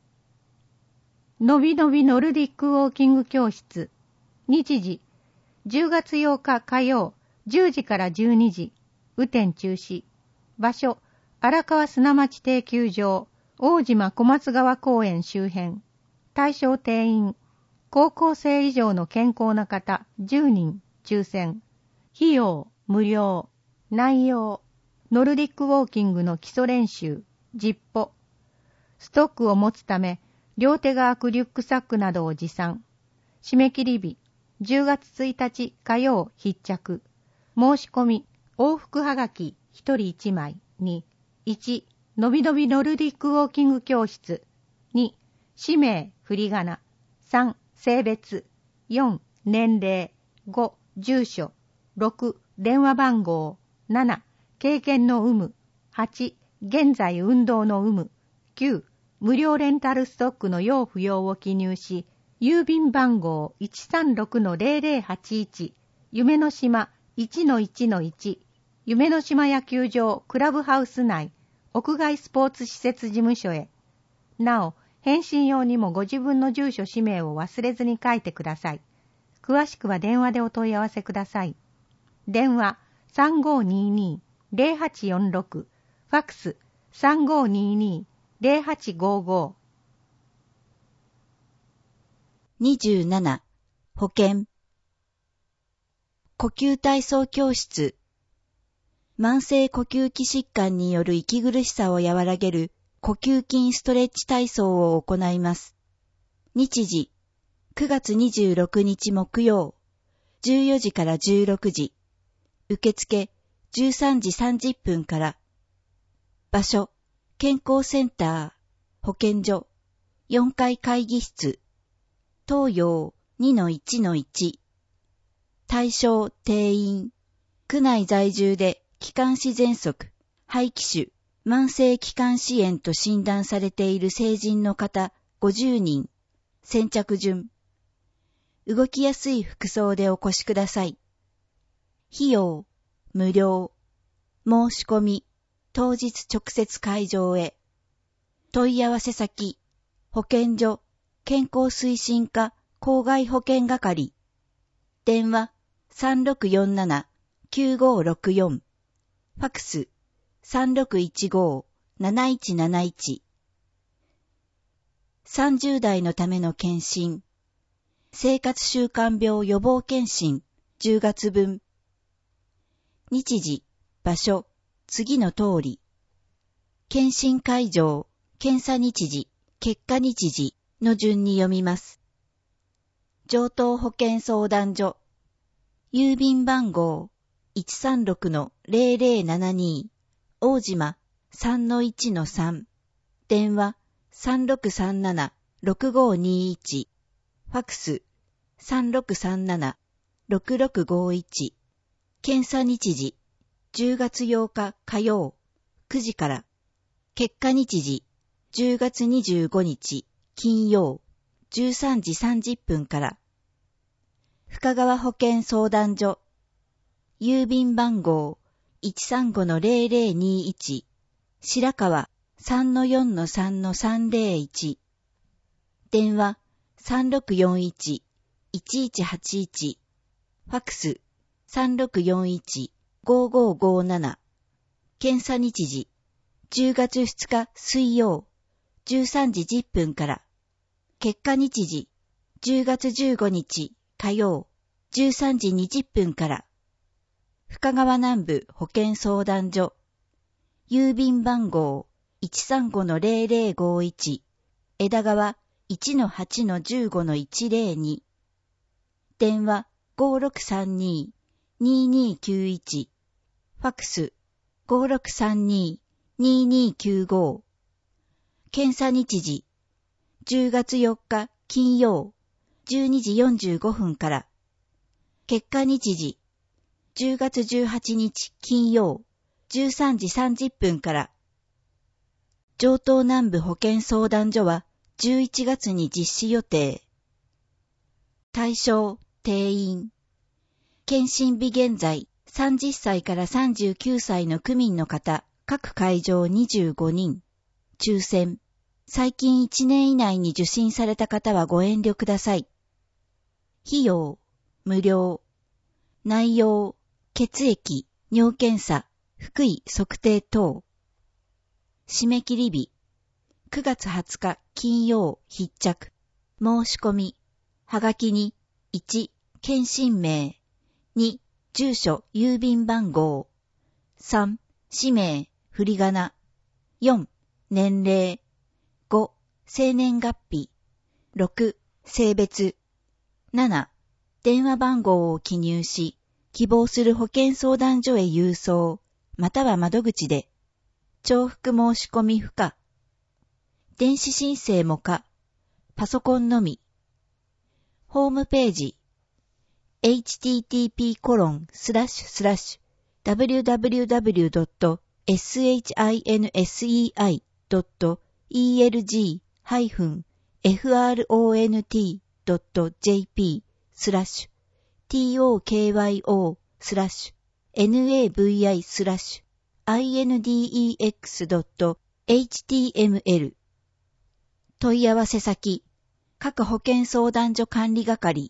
のびのびノルディックウォーキング教室。日時10月8日火曜10時から12時。雨天中止。場所荒川砂町定休場大島小松川公園周辺。対象定員高校生以上の健康な方10人抽選。費用無料。内容ノルディックウォーキングの基礎練習、実歩。ストックを持つため両手が空くリュックサックなどを持参。締め切り日10月1日火曜必着。申し込み往復はがき1人1枚に1のびのびノルディックウォーキング教室2氏名振り仮名3性別4年齢5住所6電話番号7経験の有無8現在運動の有無9無料レンタルストックの要不要を記入し郵便番号 136-0081 夢の島 1-1-1 夢の島野球場クラブハウス内屋外スポーツ施設事務所へ。なお、返信用にもご自分の住所氏名を忘れずに書いてください。詳しくは電話でお問い合わせください。電話 3522-0846 ファクス 3522-0855。 27. 保健呼吸体操教室。慢性呼吸器疾患による息苦しさを和らげる呼吸筋ストレッチ体操を行います。日時9月26日木曜14時から16時。受付13時30分から。場所健康センター保健所4階会議室東洋 2-1-1。対象定員区内在住で気管支喘息、肺気腫、慢性気管支炎と診断されている成人の方50人。先着順。動きやすい服装でお越しください。費用、無料。申し込み、当日直接会場へ。問い合わせ先、保健所、健康推進課、郊外保健係。電話、3647-9564。ファクス 3615-7171。30代のための検診。生活習慣病予防検診10月分。日時、場所、次の通り。検診会場、検査日時、結果日時の順に読みます。城東保健相談所。郵便番号136-0072 大島 3-1-3 電話 3637-6521 ファクス 3637-6651 検査日時10月8日火曜9時から。結果日時10月25日金曜13時30分から。深川保健相談所郵便番号 135-0021 白川 3-4-3-301 電話 3641-1181 ファクス 3641-5557 検査日時10月2日水曜13時10分から。結果日時10月15日火曜13時20分から。深川南部保健相談所郵便番号 135-0051 枝川 1-8-15-102 電話 5632-2291 ファクス 5632-2295 検査日時10月4日金曜12時45分から。結果日時 10月18日金曜13時30分から。城東南部保健相談所は11月に実施予定。対象、定員。検診日現在、30歳から39歳の区民の方、各会場25人。抽選。最近1年以内に受診された方はご遠慮ください。費用、無料。内容、血液、尿検査、腹囲測定等。締め切り日、9月20日金曜必着。申し込み、はがきに、1、検診名、2、住所、郵便番号、3、氏名、振り仮名、4、年齢、5、生年月日、6、性別、7、電話番号を記入し、希望する保健相談所へ郵送、または窓口で、重複申し込み不可。電子申請も可。パソコンのみ。ホームページ。http://www.shindex.tokyo-index.jp/tokyo-index.html 問い合わせ先、各保健相談所管理係。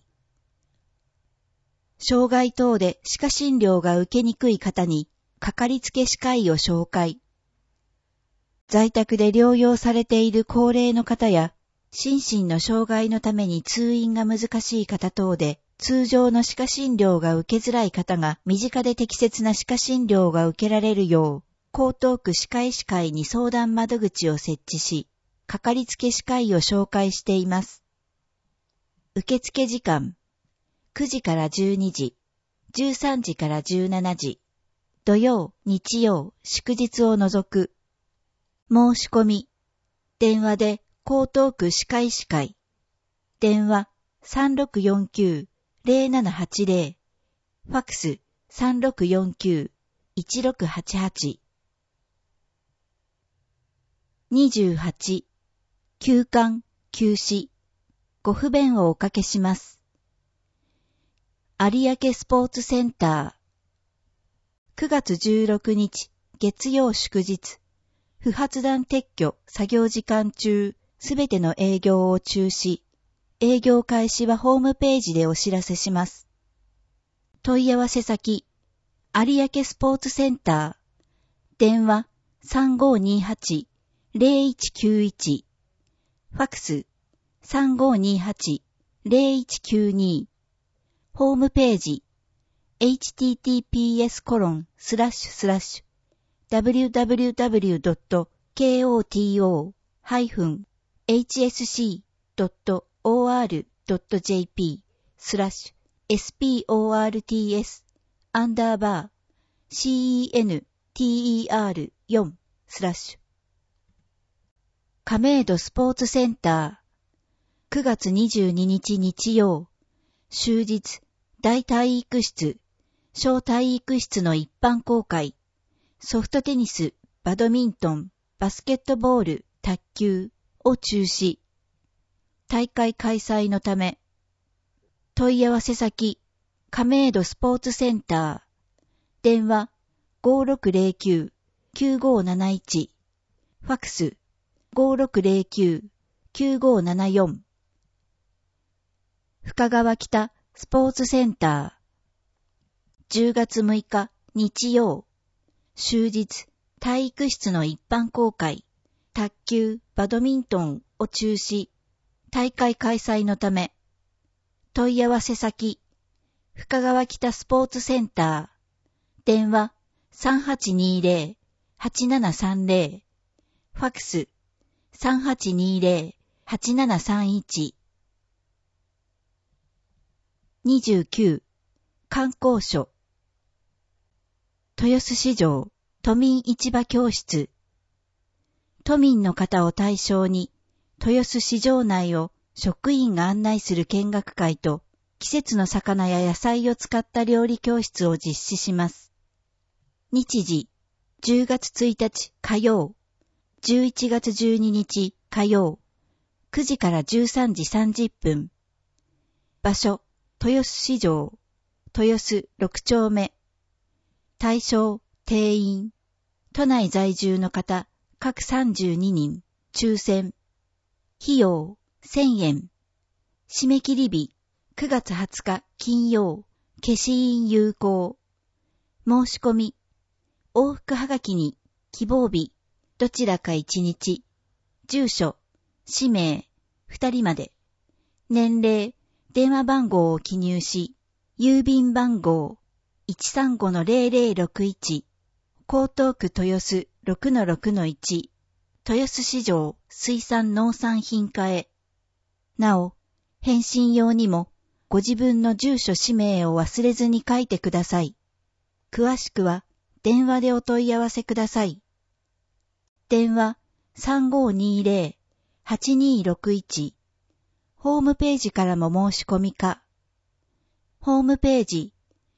障害等で歯科診療が受けにくい方に、かかりつけ歯科医を紹介。在宅で療養されている高齢の方や、心身の障害のために通院が難しい方等で、通常の歯科診療が受けづらい方が身近で適切な歯科診療が受けられるよう、江東区歯科医師会に相談窓口を設置し、かかりつけ歯科医を紹介しています。受付時間、9時から12時、13時から17時、土曜、日曜、祝日を除く。申し込み、電話で江東区歯科医師会、電話3649-0780、ファクス3649-1688。28、休館、休止、ご不便をおかけします。有明スポーツセンター、9月16日、月曜祝日、不発弾撤去作業時間中、すべての営業を中止。営業開始はホームページでお知らせします。問い合わせ先、有明スポーツセンター、電話3528-0191、ファクス3528-0192、ホームページ、https://www.koto-hsc.or.jp/sports-center4/ 亀戸スポーツセンター、9月22日日曜、終日、大体育室、小体育室の一般公開、ソフトテニス、バドミントン、バスケットボール、卓球を中止。大会開催のため、問い合わせ先、亀戸スポーツセンター、電話5609-9571、ファクス5609-9574。深川北スポーツセンター、10月6日日曜、終日体育室の一般公開、卓球、バドミントンを中止。大会開催のため、問い合わせ先、深川北スポーツセンター、電話3820-8730、ファクス3820-8731。29、観光所。豊洲市場都民市場教室。都民の方を対象に、豊洲市場内を職員が案内する見学会と、 季節の魚や野菜を使った料理教室を実施します。日時、10月1日火曜、11月12日火曜、9時から13時30分。場所、豊洲市場、豊洲6丁目。対象、定員。都内在住の方、各32人、抽選。費用、1000円。締め切り日、9月20日金曜、消印有効。申し込み、往復はがきに、希望日、どちらか1日、住所、氏名、2人まで。年齢、電話番号を記入し、郵便番号 135-0061、江東区豊洲 6-6-1、豊洲市場水産農産品課へ。なお、返信用にも、ご自分の住所氏名を忘れずに書いてください。詳しくは、電話でお問い合わせください。電話 3520-8261。ホームページからも申し込みか。ホームページ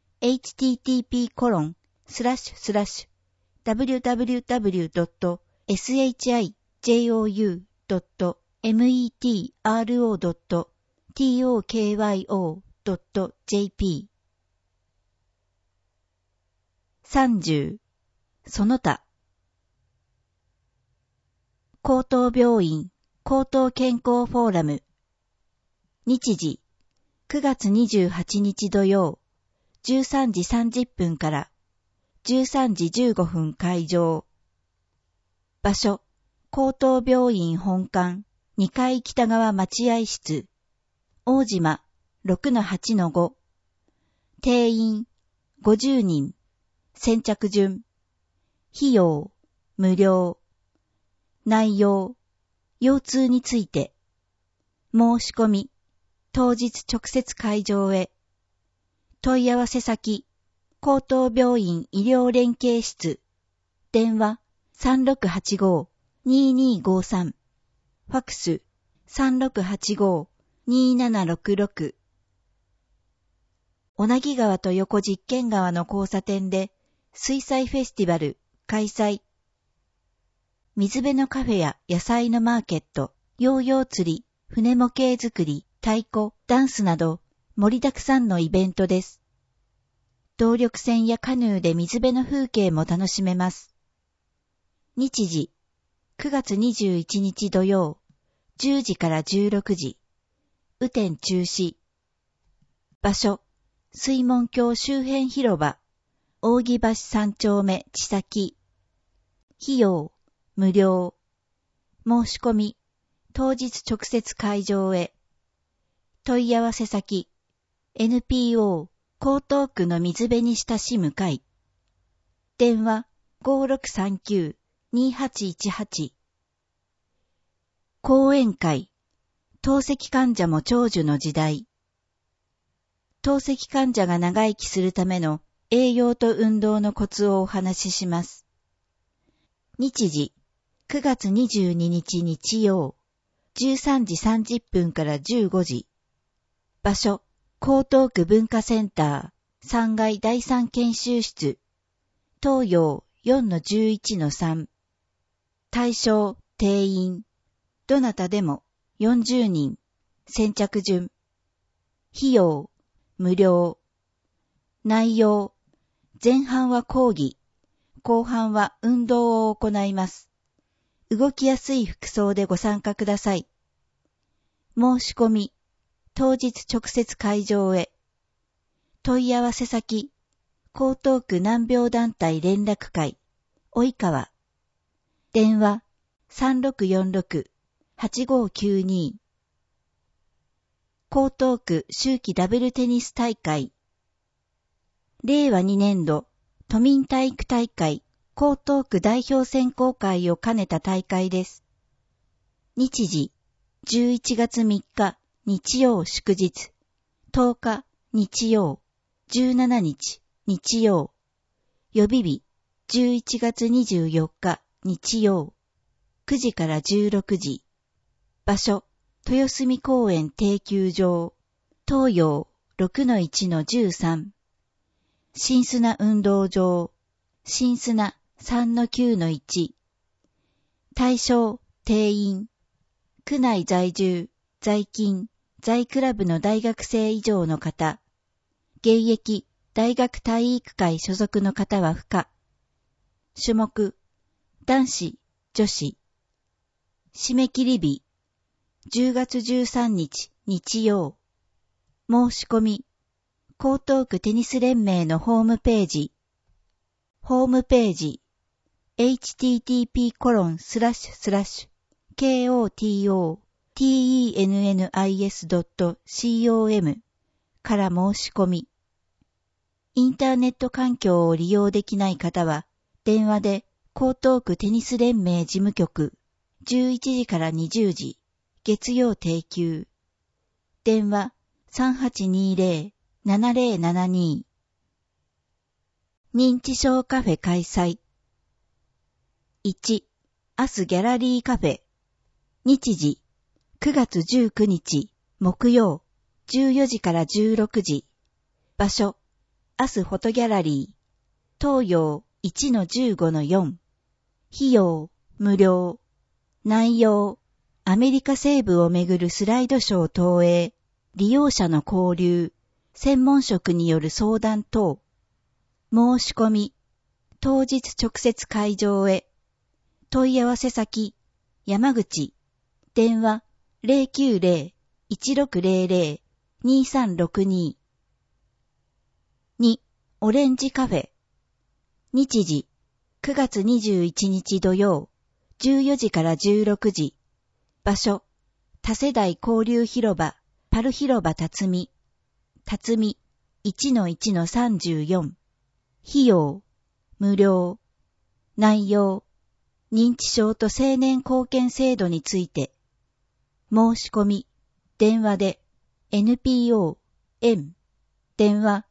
http://www.shijou.metro.tokyo.jp 30. その他高等病院高等健康フォーラム日時9月28日土曜13時30分から13時15分開場。場所高等病院本館2階北側待合室大島 6-8-5 定員50人先着順費用無料内容腰痛について申し込み当日直接会場へ問い合わせ先高等病院医療連携室電話 3685-2253 ファックス 3685-2766 小名木川と横実験川の交差点で水彩フェスティバル開催。水辺のカフェや野菜のマーケット、ヨーヨー釣り、船模型作り、太鼓、ダンスなど盛りだくさんのイベントです。動力船やカヌーで水辺の風景も楽しめます。日時、9月21日土曜、10時から16時、雨天中止。場所、水門橋周辺広場、扇橋3丁目地先。費用、無料。申し込み、当日直接会場へ。問い合わせ先、NPO 江東区の水辺に親しむ会。電話5639-2818。講演会、透析患者も長寿の時代。透析患者が長生きするための栄養と運動のコツをお話しします。日時、9月22日日曜、13時30分から15時。場所、江東区文化センター、3階第3研修室、東洋 4-11-3。対象、定員。どなたでも40人。先着順。費用、無料。内容、前半は講義、後半は運動を行います。動きやすい服装でご参加ください。申し込み、当日直接会場へ。問い合わせ先、江東区難病団体連絡会、及川。電話、3646-8592。江東区秋季ダブルテニス大会。令和2年度都民体育大会江東区代表選考会を兼ねた大会です。日時、11月3日日曜祝日、10日日曜、17日日曜、予備日、11月24日日曜、9時から16時。場所、豊澄公園定休場、東洋 6-1-13。新砂運動場、新砂 3-9-1。対象、定員。区内在住、在勤、在クラブの大学生以上の方。現役、大学体育会所属の方は不可。種目、男子、女子。締め切り日、10月13日、日曜。申し込み、江東区テニス連盟のホームページ。ホームページ、http://kototennis.com から申し込み。インターネット環境を利用できない方は、電話で江東区テニス連盟事務局、11時から20時、月曜定休。電話 3820-7072。認知症カフェ開催。1、明日ギャラリーカフェ。日時、9月19日、木曜、14時から16時。場所、明日フォトギャラリー。東洋 1-15-4。費用、無料。内容、アメリカ西部をめぐるスライドショー投影、利用者の交流、専門職による相談等。申し込み、当日直接会場へ。問い合わせ先、山口、電話 090-1600-2362。2、オレンジカフェ。日時、9月21日土曜、14時から16時。場所、多世代交流広場、パル広場辰巳。辰巳 1-1-34。費用、無料。内容、認知症と青年貢献制度について。申し込み、電話で、NPO、M、電話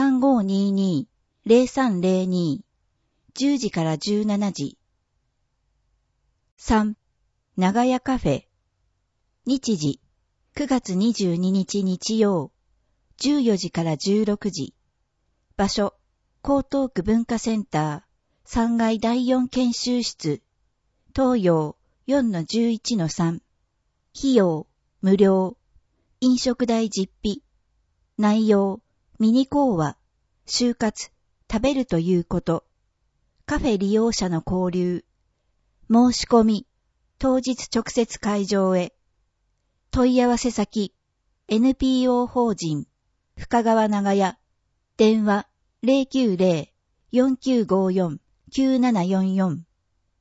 3522-0302、10時から17時。3、長屋カフェ。日時、9月22日日曜、14時から16時。場所、江東区文化センター、3階第4研修室。東洋 4-11-3。費用、無料。飲食代実費。内容、ミニ講話、就活、食べるということ。カフェ利用者の交流。申し込み、当日直接会場へ。問い合わせ先、NPO 法人、深川長屋。電話、090-4954-9744。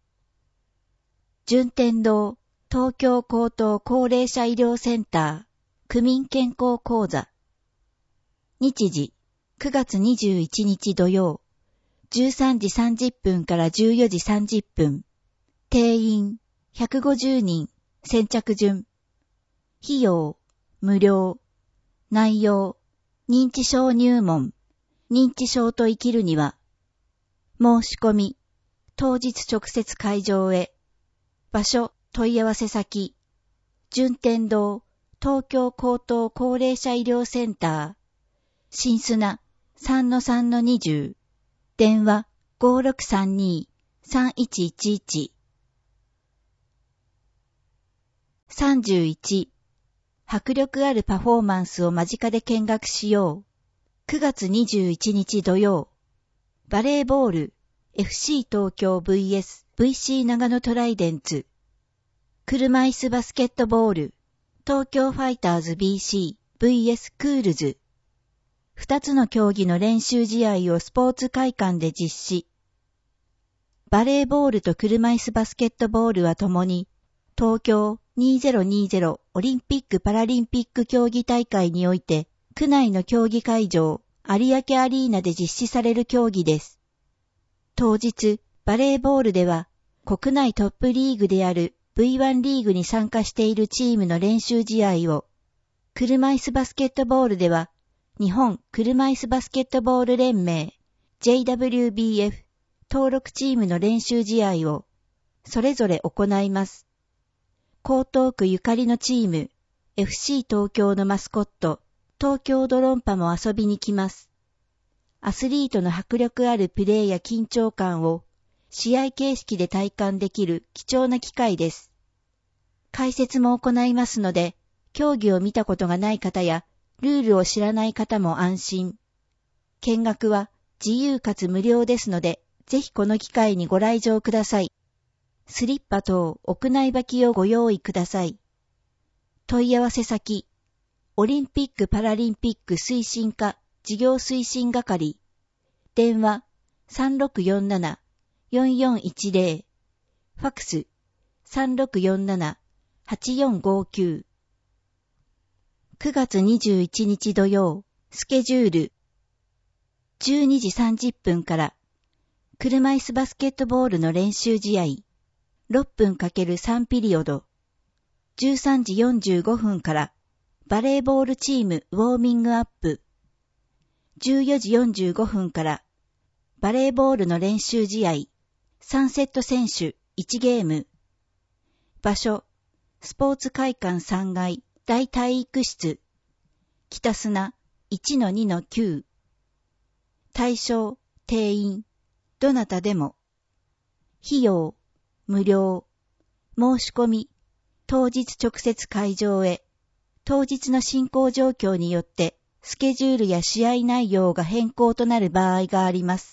順天堂、東京高等高齢者医療センター、区民健康講座。日時、9月21日土曜、13時30分から14時30分。定員、150人、先着順。費用、無料。内容、認知症入門。認知症と生きるには。申し込み、当日直接会場へ。場所、問い合わせ先。順天堂、東京高等高齢者医療センター。新砂 3-3-20。電話 5632-3111。31、迫力あるパフォーマンスを間近で見学しよう。9月21日土曜。バレーボール、FC 東京 vs VC 長野トライデンツ。車椅子バスケットボール、東京ファイターズ BC vs クールズ。2つの競技の練習試合をスポーツ会館で実施。バレーボールと車椅子バスケットボールはともに、東京2020オリンピック・パラリンピック競技大会において、区内の競技会場、有明アリーナで実施される競技です。当日、バレーボールでは、国内トップリーグである V1 リーグに参加しているチームの練習試合を、車椅子バスケットボールでは、日本車椅子バスケットボール連盟 JWBF 登録チームの練習試合を、それぞれ行います。江東区ゆかりのチーム、FC 東京のマスコット、 東京ドロンパも遊びに来ます。アスリートの迫力あるプレーや緊張感を試合形式で体感できる貴重な機会です。解説も行いますので、競技を見たことがない方やルールを知らない方も安心。見学は自由かつ無料ですので、ぜひこの機会にご来場ください。スリッパ等屋内履きをご用意ください。問い合わせ先、オリンピック・パラリンピック推進課事業推進係、電話 3647-4410、ファクス 3647-8459。9月21日土曜、スケジュール。12時30分から、車椅子バスケットボールの練習試合、6分×3ピリオド。13時45分から、バレーボールチームウォーミングアップ。14時45分から、バレーボールの練習試合、3セット選手1ゲーム。場所、スポーツ会館3階大体育室。北砂 1-2-9。対象、定員、どなたでも。費用、無料。申し込み、当日直接会場へ。当日の進行状況によって、スケジュールや試合内容が変更となる場合があります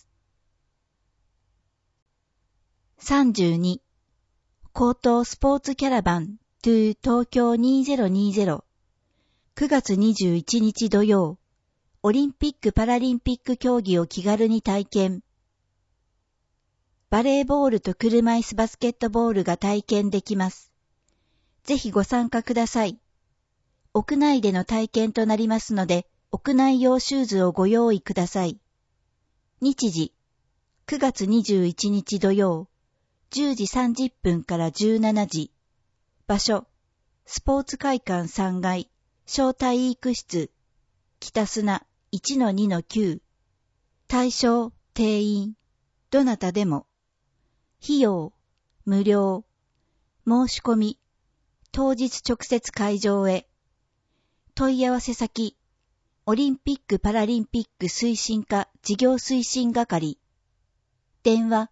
。32. 高等スポーツキャラバン to 東京2020 9月21日土曜、オリンピック・パラリンピック競技を気軽に体験。バレーボールと車椅子バスケットボールが体験できます。ぜひご参加ください。屋内での体験となりますので、屋内用シューズをご用意ください。日時、9月21日土曜、10時30分から17時。場所、スポーツ会館3階、小体育室、北砂 1-2-9。対象、定員、どなたでも。費用、無料。申し込み、当日直接会場へ。問い合わせ先、オリンピック・パラリンピック推進課事業推進係。電話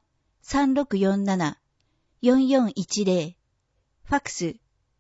3647-4410。ファクス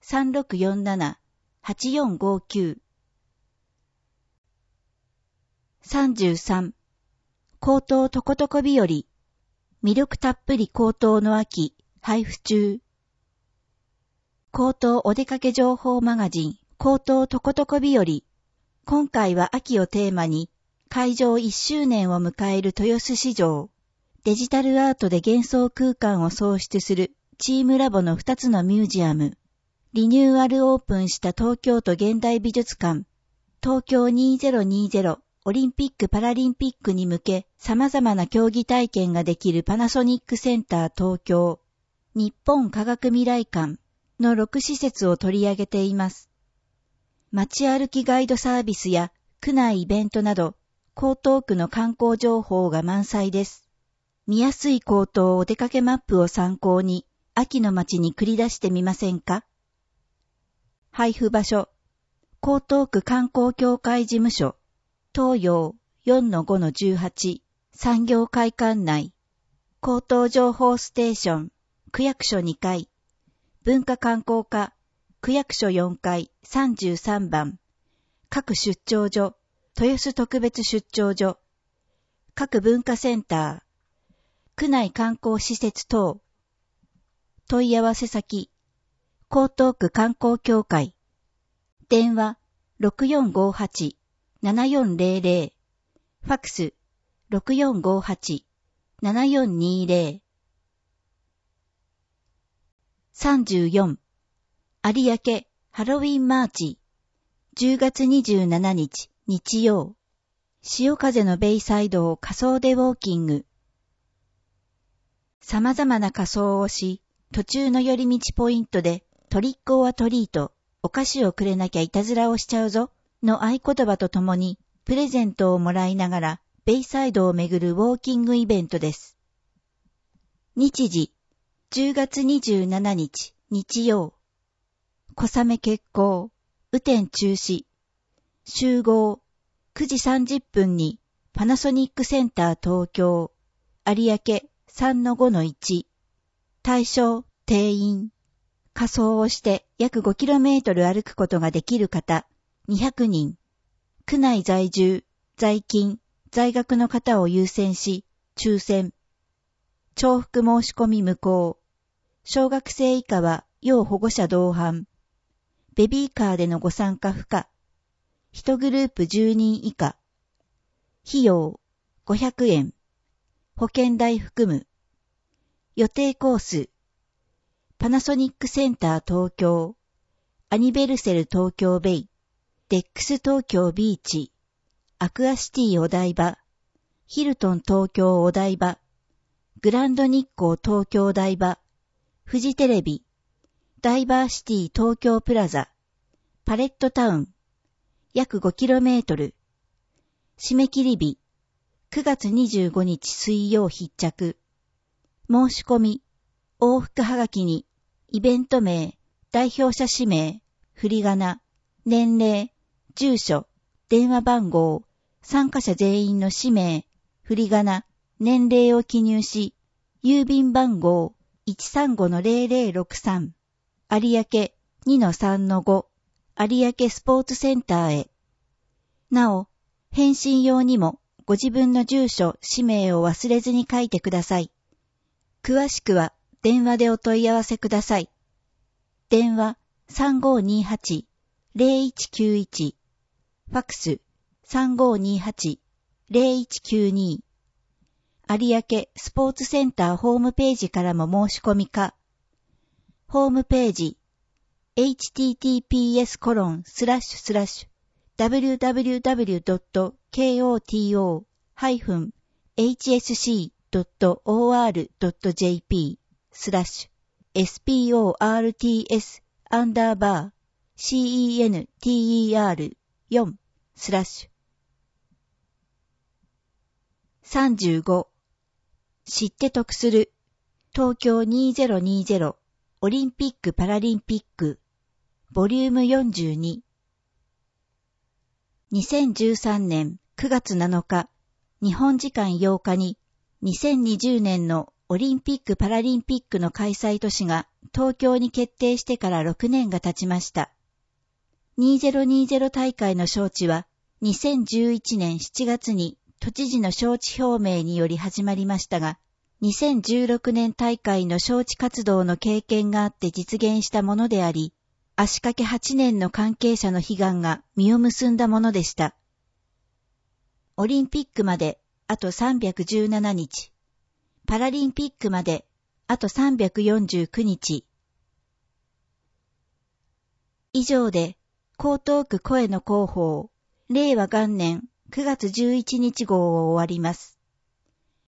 3647-8459。33. 高等とことこ日和。魅力たっぷり高等の秋、配布中。高等お出かけ情報マガジン、高等とことこ日和。今回は秋をテーマに、開場1周年を迎える豊洲市場。デジタルアートで幻想空間を創出するチームラボの2つのミュージアム。リニューアルオープンした東京都現代美術館。東京2020オリンピック・パラリンピックに向け様々な競技体験ができるパナソニックセンター東京。日本科学未来館の6施設を取り上げています。街歩きガイドサービスや区内イベントなど、江東区の観光情報が満載です。見やすい江東お出かけマップを参考に、秋の街に繰り出してみませんか？配布場所、江東区観光協会事務所、東洋 4-5-18、産業会館内、江東情報ステーション、区役所2階、文化観光課、区役所4階33番、各出張所、豊洲特別出張所、各文化センター、区内観光施設等。問い合わせ先、江東区観光協会。電話6458-7400。ファクス6458-7420。34. 有明ハロウィンマーチ。10月27日日曜。潮風のベイサイドを仮装でウォーキング。様々な仮装をし、途中の寄り道ポイントでトリックオアトリート、お菓子をくれなきゃいたずらをしちゃうぞの合言葉とともにプレゼントをもらいながらベイサイドを巡るウォーキングイベントです。日時、10月27日日曜。小雨決行、雨天中止。 集合。9時30分にパナソニックセンター東京。有明 3-5-1。対象、定員。仮装をして約 5km 歩くことができる方、200人。区内在住、在勤、在学の方を優先し、抽選。重複申し込み無効。小学生以下は要保護者同伴。ベビーカーでのご参加不可。1グループ10人以下。費用500円。保険代含む。予定コース。パナソニックセンター東京。アニベルセル東京ベイ。デックス東京ビーチ。アクアシティお台場。ヒルトン東京お台場。グランド日光東京台場。フジテレビ。ダイバーシティ東京プラザ。パレットタウン。約 5km。締め切り日。9月25日水曜必着。申し込み。往復はがきに、イベント名、代表者氏名、振り仮名、年齢、住所、電話番号、参加者全員の氏名、振り仮名、年齢を記入し、郵便番号 135-0063、有明 2-3-5、有明スポーツセンターへ。なお、返信用にもご自分の住所、氏名を忘れずに書いてください。詳しくは電話でお問い合わせください。電話 3528-0191、ファックス 3528-0192。有明スポーツセンターホームページからも申し込みか。ホームページ https://www.koto-hsc.or.jp sports_center4 35. 知って得する東京2020オリンピック・パラリンピックボリューム42 2013年9月7日日本時間8日に2020年のオリンピック・パラリンピックの開催都市が東京に決定してから6年が経ちました。2020大会の招致は2011年7月に都知事の招致表明により始まりましたが、2016年大会の招致活動の経験があって実現したものであり、足掛け8年の関係者の悲願が実を結んだものでした。オリンピックまであと317日、パラリンピックまであと349日。以上で、江東区声の広報、令和元年9月11日号を終わります。